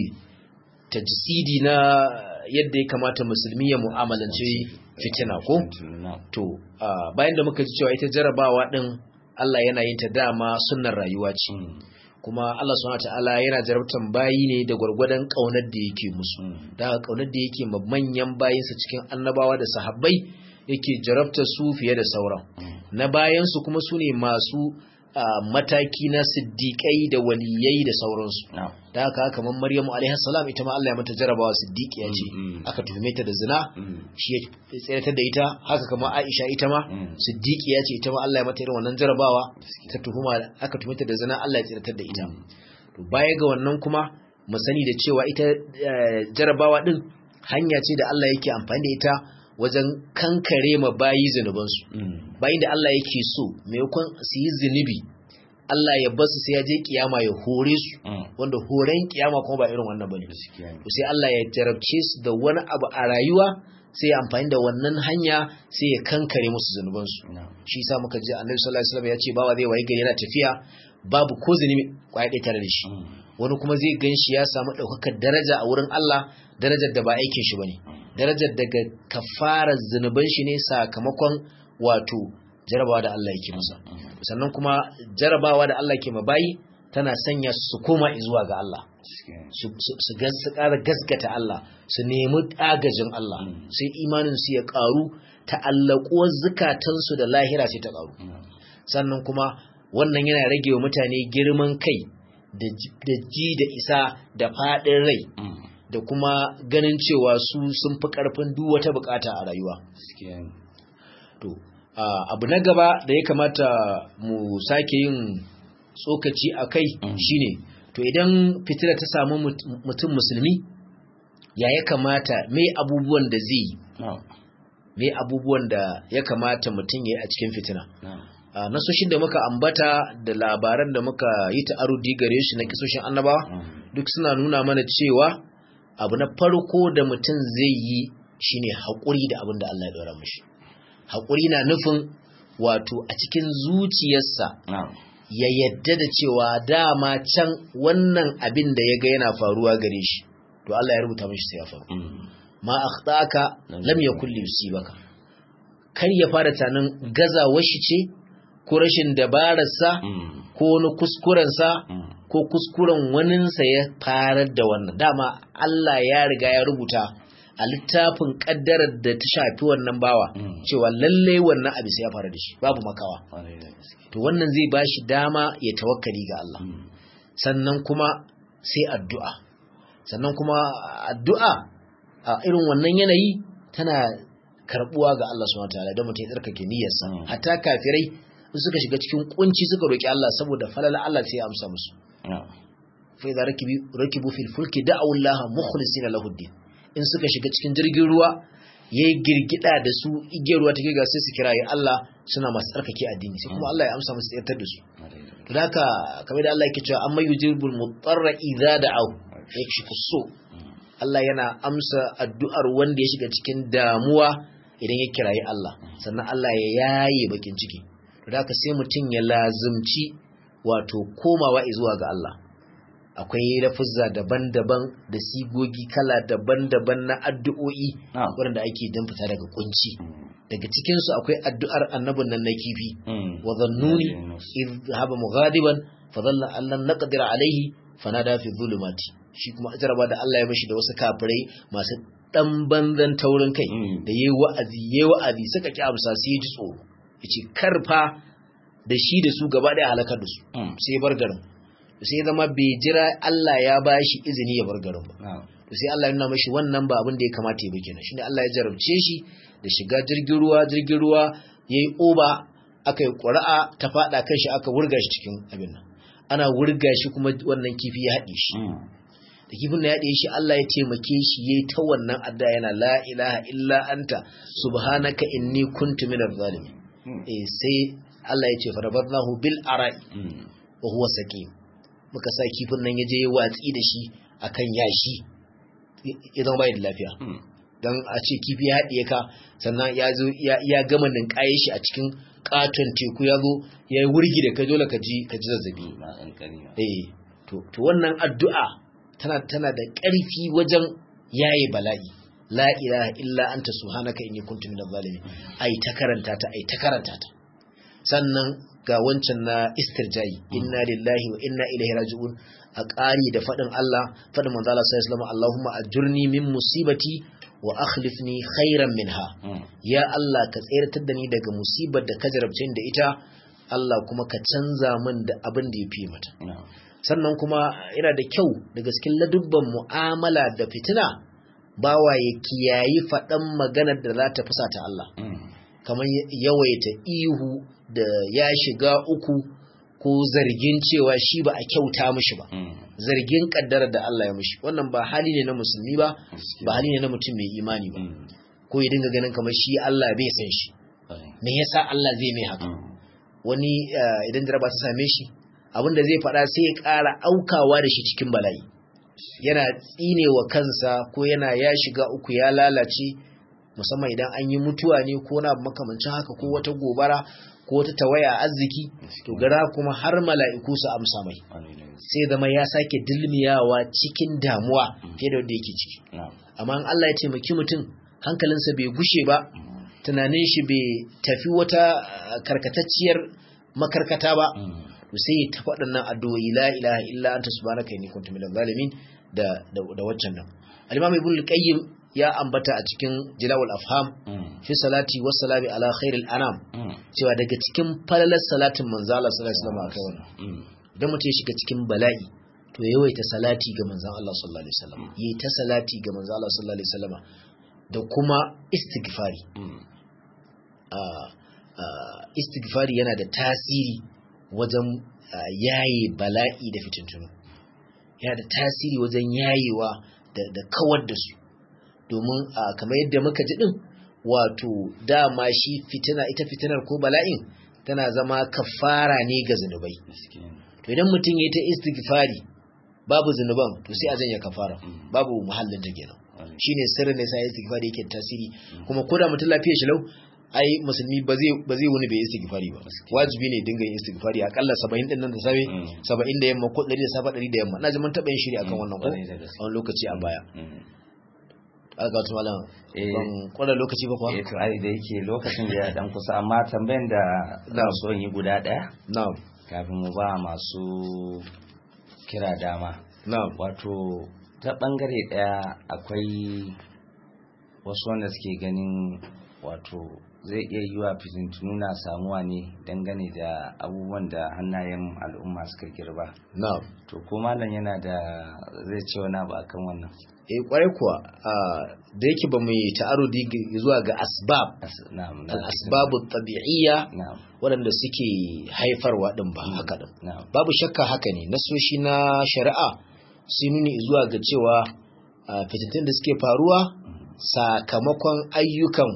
tajsidi na yadda ya kamata musulmi ya mu'amalance fitina ko to bayan da muka ji cewa ita jarabawa din Allah yana yin ta dama sunnar rayuwa ce kuma Allah subhanahu wataala yana jarabtan bayi ne da gwargwadon kaunar da yake musu da kaunar da yake ma manyan bayinsa cikin annabawa da sahabbai yake jarabta su fiye da sauran na bayan su kuma sune masu mataki na siddiƙai da waliyai da sauransu da haka kamar Maryamu alaiha salam ita ma Allah ya mata jarabawa siddiqiya ce aka tuhume ta da zina shi ya tsayar da ita haka kamar Aisha ita ma siddiqiya ce ita ma Allah ya mata irin wannan jarabawa ta tuhuma aka tuhume ta da zina Allah ya tsayar da ita to baya ga wannan kuma mu sani da cewa ita jarabawa din hanya ce da Allah yake amfani da ita wajen kankare ma bayi zunubansu bayin da Allah yake so maimakon su yi zunubi Allah ya basu sai ya je kiyama ya hore su wanda horen kiyama kuma ba irin wannan bane to sai Allah ya jarabce su da wani abu a rayuwa sai ya amfani da wannan hanya sai ya kankare musu zunubansu shi yasa muka ji Annabi sallallahu alaihi wasallam ya ce bawa zai waye gari yana tafiya babu ko zunubi kwaya ɗaya tare da shi wani kuma zai ganshi ya samu ɗaukakar daraja a wurin Allah darajar da ba aikin shi bane darajar daga kafarar zunuban shi ne sakamakon wato jarabawa da Allah yake masa sannan kuma jarabawa da Allah ke mabayi tana sanya su koma zuwa ga Allah su ƙara gaskata Allah su nemi agajin Allah sai imanin su ya ƙaru ta'allaquwar zukatansu da lahira sai ta ƙaru sannan kuma wannan yana rage wa mutane girman kai da ji da isa da faɗin rai da kuma ganin cewa su sun fi ƙarfin duk wata bukata a rayuwa. To, abu na gaba da ya kamata mu sake yin tsokaci a kai shine, to idan fitina ta samu mutum musulmi, ya kamata mai abubuwan da zai yi, mai abubuwan da ya kamata mutum ya yi a cikin fitina. Nasoshin da muka ambata da labaran da muka yi ta'arudi gare shi na kisoshin annabawa, duk suna nuna mana cewa abu na farko da mutum zai yi shine haƙuri da abin da Allah ya ɗora mashi. Haƙuri na nufin wato a cikin zuciyarsa ya yadda da cewa dama can wannan abin da ya ga yana faruwa gare shi to Allah ya rubuta mashi sai ya faru. Ma akhtaka lam yakul yusibaka. Kar ya fara tanin gazawar shi ce ko rashin dabararsa ko wani kuskurensa ko kuskuren waninsa ya farar da wannan dama Allah ya riga ya rubuta a littafin kaddarar da ta shafi wannan bawa cewa lallai wannan abu sai ya faru da shi babu makawa to wannan zai bashi dama ya tawakkali ga Allah sannan kuma sai addu'a sannan kuma addu'a a irin wannan yanayi tana karbuwa ga Allah subhanahu wataala don mutum ya tsarkake niyyarsa hatta kafirai suka shiga cikin kunci suka roki Allah saboda falala Allah sai ya amsa musu fa idza rakibu fil fulki da'u Allah mukhlisina lahu ad-din in suka shiga cikin jirgin ruwa yayi girgida da su igiyar ruwa take ga sai su kirayi Allah suna masu tsarkake addini sai kuma Allah ya amsa musu tsayar da su to haka kamar da Allah yake cewa amma yujibul mutarra idza da'u yakshifu su Allah yana amsa addu'ar wanda ya shiga cikin damuwa idan ya kirayi Allah sannan Allah ya yaye bakin ciki da haka sai mutum ya lazumci wato komawa zuwa ga Allah akwai lafuzza daban-daban da sigogi kala daban-daban na addu'o'i waɗanda ake don fita daga kunci daga cikinsu akwai addu'ar annabin nan na kifi wa zannuni idh haba mughadiban fa dhalla allan naqdir alayhi fanada fi dhulumati shi kuma jaraba da Allah ya mishi da wasu kafirai masu dan banzan taurin kai da yayi wa'azi suka ki amsa sai ya ji tsoro yace karfa da shi da su gaba daya halakar da su sai bar garin sai zama bai jira Allah ya bashi izini ya bar garin ba to sai Allah ya nuna mishi wannan ba abin da ya kamata ya bi kenan shine Allah ya jarabce shi da shiga jirgin ruwa yayi oba aka yi ƙura'a ta fada kan shi aka wurga shi cikin abin nan ana wurga shi kuma wannan kifi ya haɗe shi da da kifin na ya ɗaya shi Allah ya taimake shi yayi ta wannan addu'a yana la ilaha illa anta subhanaka inni kuntu minaz zalimin sai Allah ya ce farabarnahu bil ara'i wa huwa saqim muka sa kifin nan yaje ya watsi da shi akan yashi idan bai da lafiya dan a ce kifi ya haɗiye ka sannan ya zo ya gama ninkaye shi a cikin katon teku ya zo ya yi wurgi da kai dole ka ji zazzabi to wannan addu'a tana da ƙarfi wajen yaye bala'i la ilaha illa anta subhanaka inni kuntu minaz zalimin ai ta karanta ta sannan ga wancan na istirja'i inna lillahi wa inna ilaihi raji'un a ƙari da faɗin Allah faɗin manzo Allah sallallahu alaihi wasallam Allahumma ajurni min musibati wa akhlifni khairan minha ya Allah ka tsayar da ni daga musibar da ka jarabce ni da ita Allah kuma ka canza min da abin da yafi mata sannan kuma yana da kyau daga cikin ladubban mu'amala da fitina bawa ya kiyayi faɗan maganar da za ta fusata Allah kamar yawaita ihu da ya shiga uku ko zargin cewa shi ba a kyauta mishi ba zargin kaddarar da Allah ya mishi wannan ba hali ne na musulmi ba hali ne na mutum mai imani ba ko ya dinga ganin kamar shi Allah bai san shi me yasa Allah zai mai haka wani idan jaraba ta same shi abinda zai faɗa sai ya ƙara aukawa da shi cikin bala'i yana tsinewa kansa ko yana ya shiga uku ya lalace musamman idan an yi mutuwa ne ko na makamancin haka ko wata gobara ko ta tawaya arziki to gara kuma har mala'iku su amsa mai sai zama ya sake dilmiyawa cikin damuwa fiye da wanda yake ciki amma in Allah ya taimaki mutum hankalinsa bai gushe ba tunanin shi bai tafi wata karkatacciyar makarkata ba to sai ya tafi waɗannan addu'o'i la ilaha illa anta subhanaka inni kuntu minaz zalimin da waccan nan al-imam ibn al-qayyim ya ambata a cikin jilawul afham fi salati was salami ala khairil anam cewa daga cikin falalar salatin manzo Allah sallallahu alaihi wasallam akai wannan idan mutum ya shiga cikin bala'i to yawaita salati ga manzo Allah sallallahu alaihi wasallam yi ta salati ga manzo Allah sallallahu alaihi wasallam da kuma istighfari istighfari yana da tasiri wajen yaye bala'i da fitintunu yana da tasiri wajen yayewa da kawar da su domin kamar yadda muka ji din wato dama shi ita fitinar ko bala'in tana zama kafara ne ga zanubai to idan mutum ya ta istighfari babu zanuban to sai a janya kafara babu muhallin ta kenan shine sirrin da sai istighfari yake tasiri kuma koda mutum lafiyar shi lau ai musulmi ba zai wani bai istighfari ba wajibi ne dinga yin istighfari akalla 70 din nan da safe 70 da yamma ko 100 da safe 100 da yamma na ji mun taba yin shiri akan wannan ko a wani lokaci a baya aka wato malam ban kwada lokaci ba kuwa to ai da yake lokacin da ya dan kusa amma tambayan da na so yi guda daya na'am kafin mu ba masu kira dama na'am wato ta bangare daya akwai wasu wanda suke ganin wato zai iya yiwa fitintunu na samuwa ne dangane da abubuwan da hannayen al'umma suka girba na'am to ko malam yana da zai ce wani abu akan wannan kwarai kuwa da yake ba mu yi ta'arudi zuwa ga asbabu tabi'iyya waɗanda suke haifarwa din ba haka din babu shakka haka ne nasoshi na shari'a sun nuni zuwa ga cewa fitintun da suke faruwa sakamakon ayyukan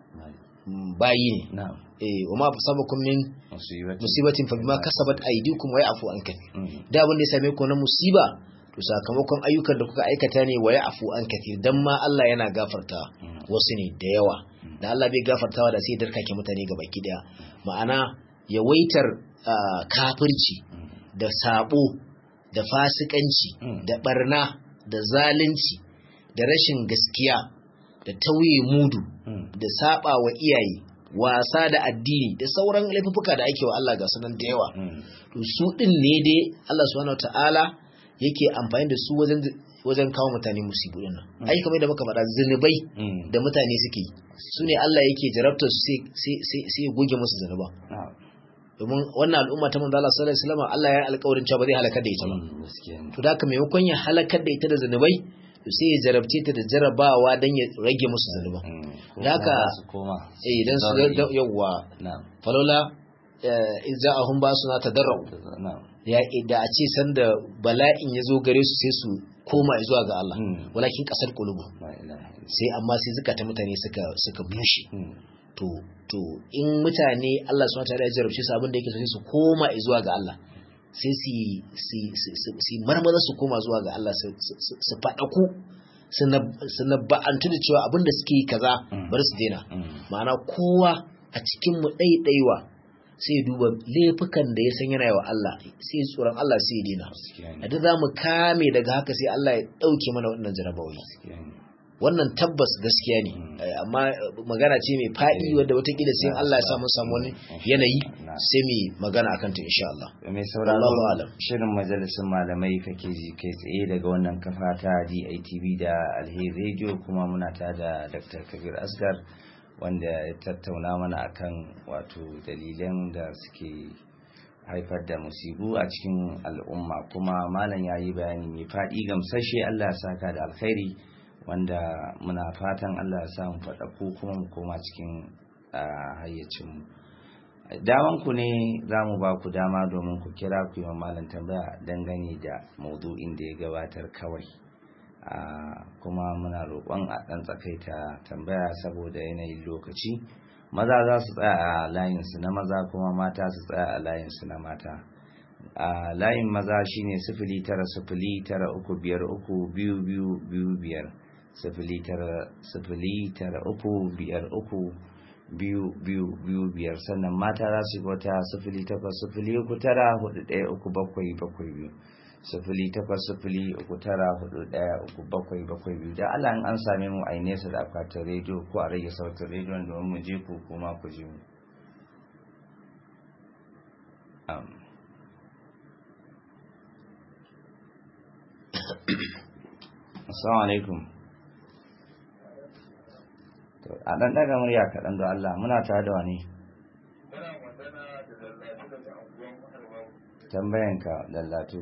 bayi ne wa ma fasabakum min musibatin fa bima kasabat aydikum wa ya'fu an kathir da abin da ya same ku na musiba to sakamakon ayyukan da kuka aikata ne wa ya'fu an kathir dan ma Allah yana gafarta wasu ne da yawa da Allah bai gafartawa da sai darkake mutane ga baki daya ma'ana yawaitar kafirci da sabo da fasikanci da barna da zalunci da rashin gaskiya da tauye mudu da saba wa iyaye wasa da addini da sauran laifuka da ake wa Allah ga sunan da yawa to su din ne dai Allah subhanahu wataala yake amfani da su wajen kawo mutane musibu din nan ai kamar da muka faɗa zinubai da mutane suke yi su ne Allah yake jarabtar su sai ya goge musu zinuba domin wannan al'umma ta manzo Allah sallallahu alaihi wasallam Allah ya alƙawarin cewa ba zai halakar da ita ba to da haka maimakon ya halakar da ita da zinubai sai ya jarabce ta da jarabawa don ya rage musu zanuba da haka idan su yawwa falola iza'ahum basuna tadarru ya da a ce sanda bala'in ya zo gare su sai su koma zuwa ga Allah walakin kasar qulubu sai amma sai zakata mutane suka bushe to in mutane Allah subhanahu wa ta'ala ya jarabce su abin da yake so sai su koma zuwa ga Allah sai su marmaza su koma zuwa ga Allah su faɗaku su nabba'antu da cewa abinda suke yi kaza bari su daina ma'ana kowa a cikin mu ɗaiɗaiwa sai duba laifukan da ya san yana yawa Allah sai tsoron Allah sai ya daina a duk za mu kame daga haka sai Allah ya ɗauke mana waɗannan jarabawai wannan tabbas gaskiya ne amma magana ce mai faɗi wadda watakila sai Allah ya sa mun samu wani yanayi sai mai magana akan ta insha Allah. Mai sauraro shirin majalisun malamai kake ji kai tsaye daga wannan kafa ta DITV da Alheri Radio kuma muna ta da Dr. Kabir Asgar wanda ya tattauna mana akan wato dalilan da suke haifar da musibu a cikin al'umma kuma malam yayi bayani mai faɗi gamsashe Allah ya saka da alkhairi wanda muna fatan Allah ya samu faɗa ko kuma mu koma cikin hayyacinmu. Damanku ne za mu ba ku dama domin ku kira ku yi malam tambaya dangane da maudu'in da ya gabatar kawai. Kuma muna roƙon a ɗan tsakaita tambaya saboda yanayin lokaci. Maza za su tsaya a layinsu na maza kuma mata su tsaya a layinsu na mata. Layin maza shine 0903532225. 0903532225 sannan mata za su gota 0803941772 0803941772 da Allah in an same mu a nesa da akwatin rediyo ko a rage sautin rediyon domin mu je ku kuma ku ji mu. Assalamu alaikum. A ɗan ɗaga murya kaɗan da Allah muna tare da wani tambayanka dallatu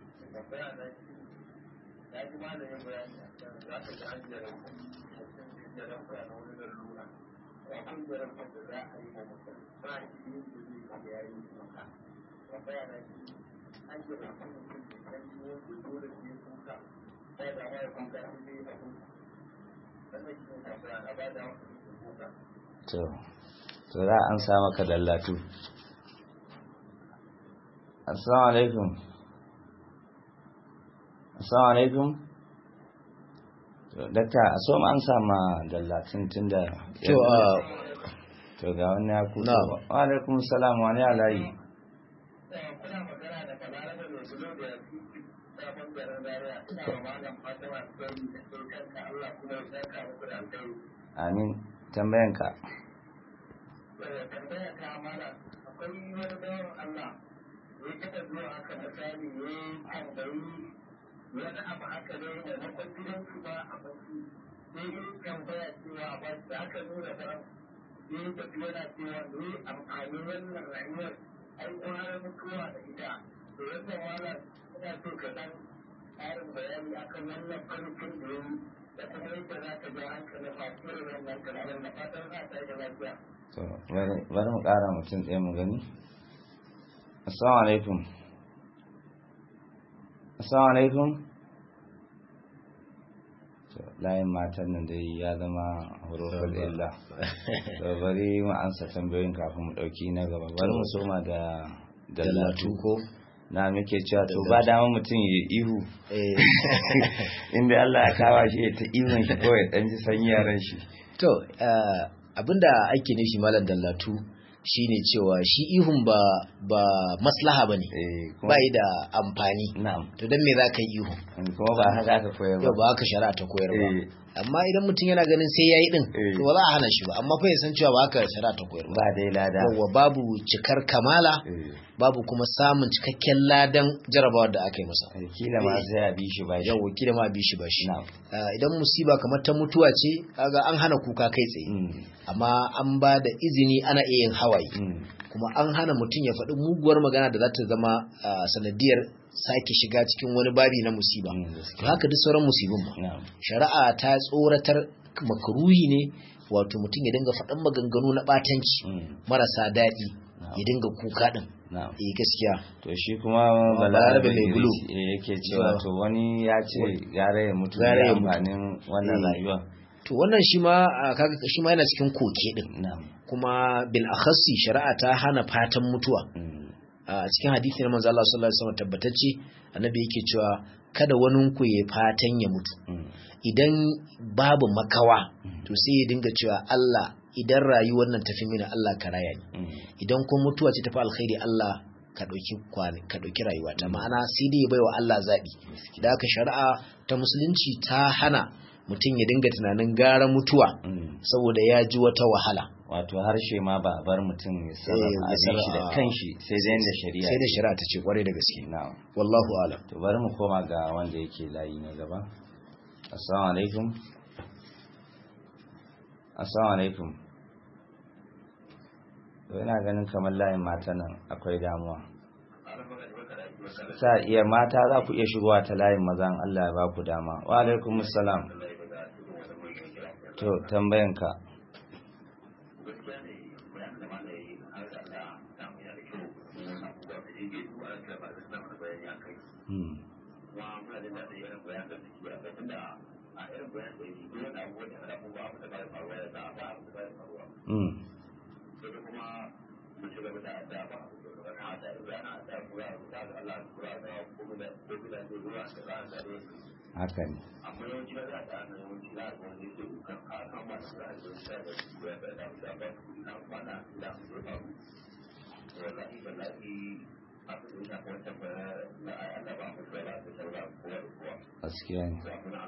to za an sa maka dallatu. Assalamu alaikum. Assalamu alaikum. Dakta a so an sama dallatun tunda to ga wani ya kusa. Wa alaikum salam wa ne alayi. Amin. Tambayanka. Tambayanka mana akwai wani bayan Allah ya kada zuwa aka misali ne kan gari wani abu haka ne da na kwangidan su ba a basu sai yi tambaya cewa ba su aka nuna ba ne tafi yana cewa ne amfani wannan rayuwar ai har mutuwa da ita to yadda wala ina so ka san ƙarin bayani akan wannan farkin da yi da kuma yadda za ka ja hankalin masu irin wannan kalaman da fatan za ta yi da lafiya. To bari mu ƙara mutum ɗaya mu gani. Assalamu alaikum. Assalamu alaikum. To layin matan nan dai ya zama hurufar illa. To bari mu ansa tambayoyin kafin mu ɗauki na gaba. Bari mu soma da dallatu ko na muke cewa to ba dama mutum ya ihu inda Allah ya kawo shi ta ihun shi ko ya ɗan ji sanyi yaran shi. To abinda ake nufi malam dallatu shine cewa shi ihun ba maslaha bane ba yi da amfani. To dan me za ka yi ihu kuma ba haka aka koyar ba. Ba haka shari'a ta koyar ba. Amma idan mutum yana ganin sai yayi din to ba za a hana shi ba amma fa ya san cewa ba haka shari'a ta koyar ba. Ba dai lada. Yawwa babu cikar kamala babu kuma samun cikakken ladan jarabawar da aka yi masa. Kila ma sai a bi shi ba shi. Yawwa kila ma bi shi ba shi. Idan musiba kamar ta mutuwa ce kaga an hana kuka kai tsaye. Amma an ba da izini ana iya yin hawaye. Kuma an hana mutum ya faɗi muguwar magana da za ta zama sanadiyar sake shiga cikin wani babi na musiba. To haka duk sauran musibin ma. Shari'a ta tsoratar makruhi ne wato mutum ya dinga faɗan maganganu na ɓatanci marasa daɗi ya dinga kuka din gaskiya. To shi kuma Balarabe mai bulu yake cewa to wani ya ce gare ya mutu da amfanin wannan rayuwa. To wannan shi ma kaga shi ma yana cikin koke din. Kuma bil akhassi shari'a ta hana fatan mutuwa. A cikin hadisi na manzo Allah sallallahu alaihi wasallam tabbatacce annabi yake cewa kada wani ku ya fatan ya mutu. Idan babu makawa to sai ya dinga cewa Allah idan rayuwar nan tafi mini Allah ka raya ni. Idan kuma mutuwa ce tafi alkhairi Allah ka dauki rayuwa ta. Ma'ana sai dai ya baiwa Allah zabi. Da haka shari'a ta musulunci ta hana mutum ya dinga tunanin gara mutuwa saboda ya ji wata wahala. Wato harshe ma ba bar mutum ya sarrafa shi da kanshi sai dai da shari'a. Sai da shari'a ta ce kware da gaske. Na'am. Wallahu a'lam. To bari mu koma ga wanda yake layi na gaba. Assalamu alaikum. Assalamu alaikum. To ina ganin kamar layin mata nan akwai damuwa. Sa iya mata za ku iya shigowa ta layin mazan Allah ya ba ku dama. Wa alaikum assalam. To tambayanka. Haka ne. Gaskiya ne.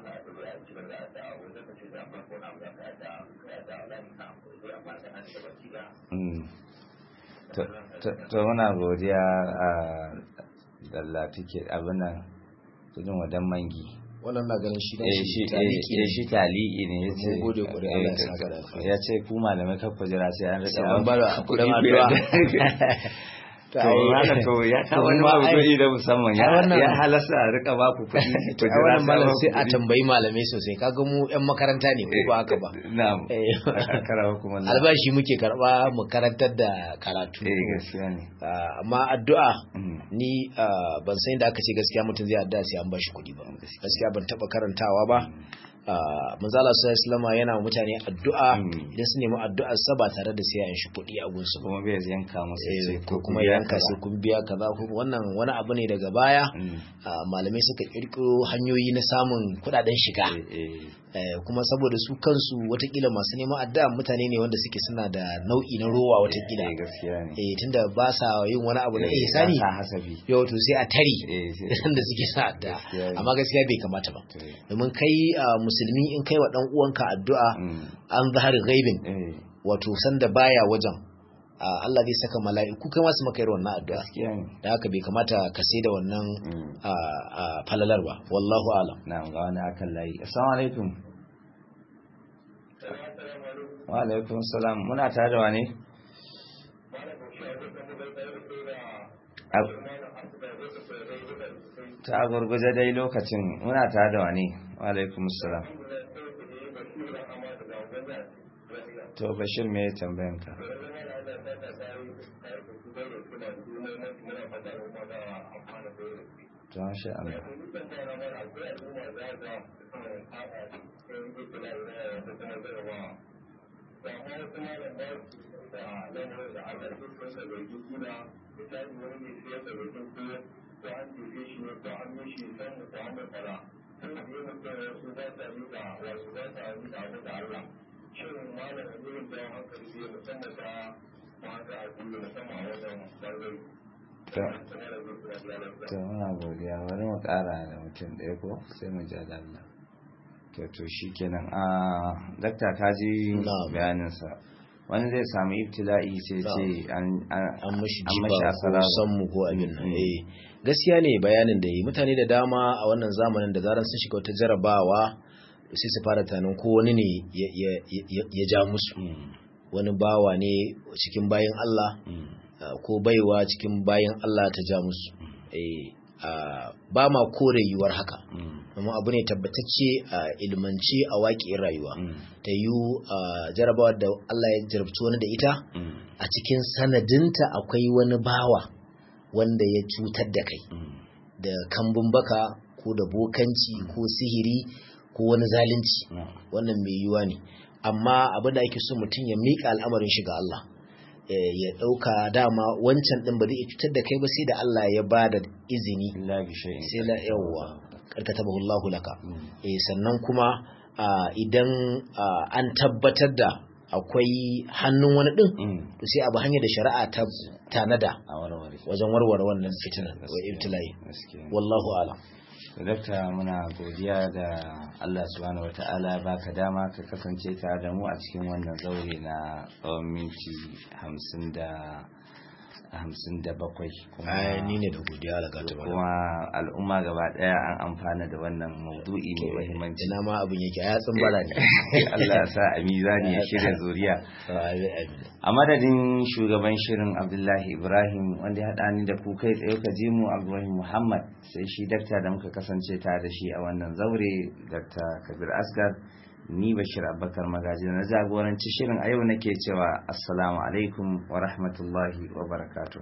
To muna godiya a dallatike abin nan tudun wadan mangi. Wannan na ganin shi da shi taliki ne yace gode kudi Allah ya saka da alkhairi. Yace ku malamai kan kujira sai an rika an bara kudin addu'a. To wannan to ya ta wani mawdu'i da musamman ya halasta a rika ba ku kudi to wannan malam sai a tambayi malamai sosai kaga mu yan makaranta ne ko ba haka ba. Na'am. Karawa kuma albashi muke karba mu karantar da karatu. Gaskiya ne. Amma addu'a ni ban san da aka ce gaskiya mutum zai addu'a sai an bashi kudi ba. Gaskiya ban taba karantawa ba. Manzo Allah sallallahu alaihi yana mutane addu'a idan su nemi addu'ar sa ba tare da sai an shi kuɗi a gunsu kuma bai yanka musu ko kuma yanka sai kun biya kaza ko wannan wani abu ne daga baya malamai suka kirkiro hanyoyi na samun kuɗaɗen shiga kuma saboda su kansu watakila masu neman addu'a mutane ne wanda suke suna da nau'i na rowa watakila tunda ba sa yin wani abu na ihsani yau to sai a tari da suke sa addu'a amma gaskiya bai kamata ba domin kai musulmi in kai wa dan uwanka addu'a an zahar ghaibin wato sanda baya wajen Allah zai saka mala'iku kai masu maka irin wannan addu'a da haka bai kamata ka sai da wannan falalar ba wallahu a'lam. Na'am ga wani akan layi. Assalamu alaikum. Wa alaikum salam. Muna tare da wani? Ta gurguje dai lokacin muna tare da wani? Wa alaikum salam. To Bashir me tambayan ka? To masha Allah. To muna godiya bari mu kara da mutum ɗaya ko sai mu ja da Allah. To shikenan dakta ka ji bayaninsa wani zai samu ibtila'i sai ce an mashi jiba ko sammu ko abin nan gaskiya ne bayanin da yi mutane da dama a wannan zamanin da zaran sun shiga wata jarabawa sai su fara tunanin ko wani ne ya ja musu wani bawa ne cikin bayan Allah ko baiwa cikin bayan Allah ta ja musu ba ma kore yiwuwar haka amma abu ne tabbatacce a ilmance a waƙiyar rayuwa ta yi jarabawa da Allah ya jarabci wani da ita a cikin sanadinta akwai wani bawa wanda ya cutar da kai da kambun baka ko da bokanci ko sihiri ko wani zalunci wannan mai yiwuwa ne amma abin da ake so mutum ya miƙa al'amarin shi ga Allah ya ɗauka dama wancan ɗin ba zai cutar da kai ba sai da Allah ya ba da izini sai la yawwa karkatabahu Allahu laka sannan kuma idan an tabbatar da akwai hannun wani ɗin to sai abu hanyar da shari'a ta tanada wajen warware wannan fitinar wa ibtilai wallahu a'lam. Dakta muna godiya da Allah subhanahu wata'ala baka dama ka kasance tare da mu a cikin wannan zaure na tsawon minti 57 kuma ni ne da godiya da gata kuma al'umma gaba daya an amfana da wannan maudu'i mai muhimmanci. Ina ma abin yake ya tsumbala ne. Allah ya sa a mizani ya shirya zuriya. A madadin shugaban shirin Abdullahi Ibrahim wanda ya haɗa ni da ku kai tsaye ka ji mu Abdullahi Muhammad sai shi dakta da muka kasance tare da shi a wannan zaure Dr. Kabir Asgar ni Bashir Abubakar Magaji na jagoranci shirin a yau nake cewa assalamu alaikum wa rahmatullahi wa barakatuh.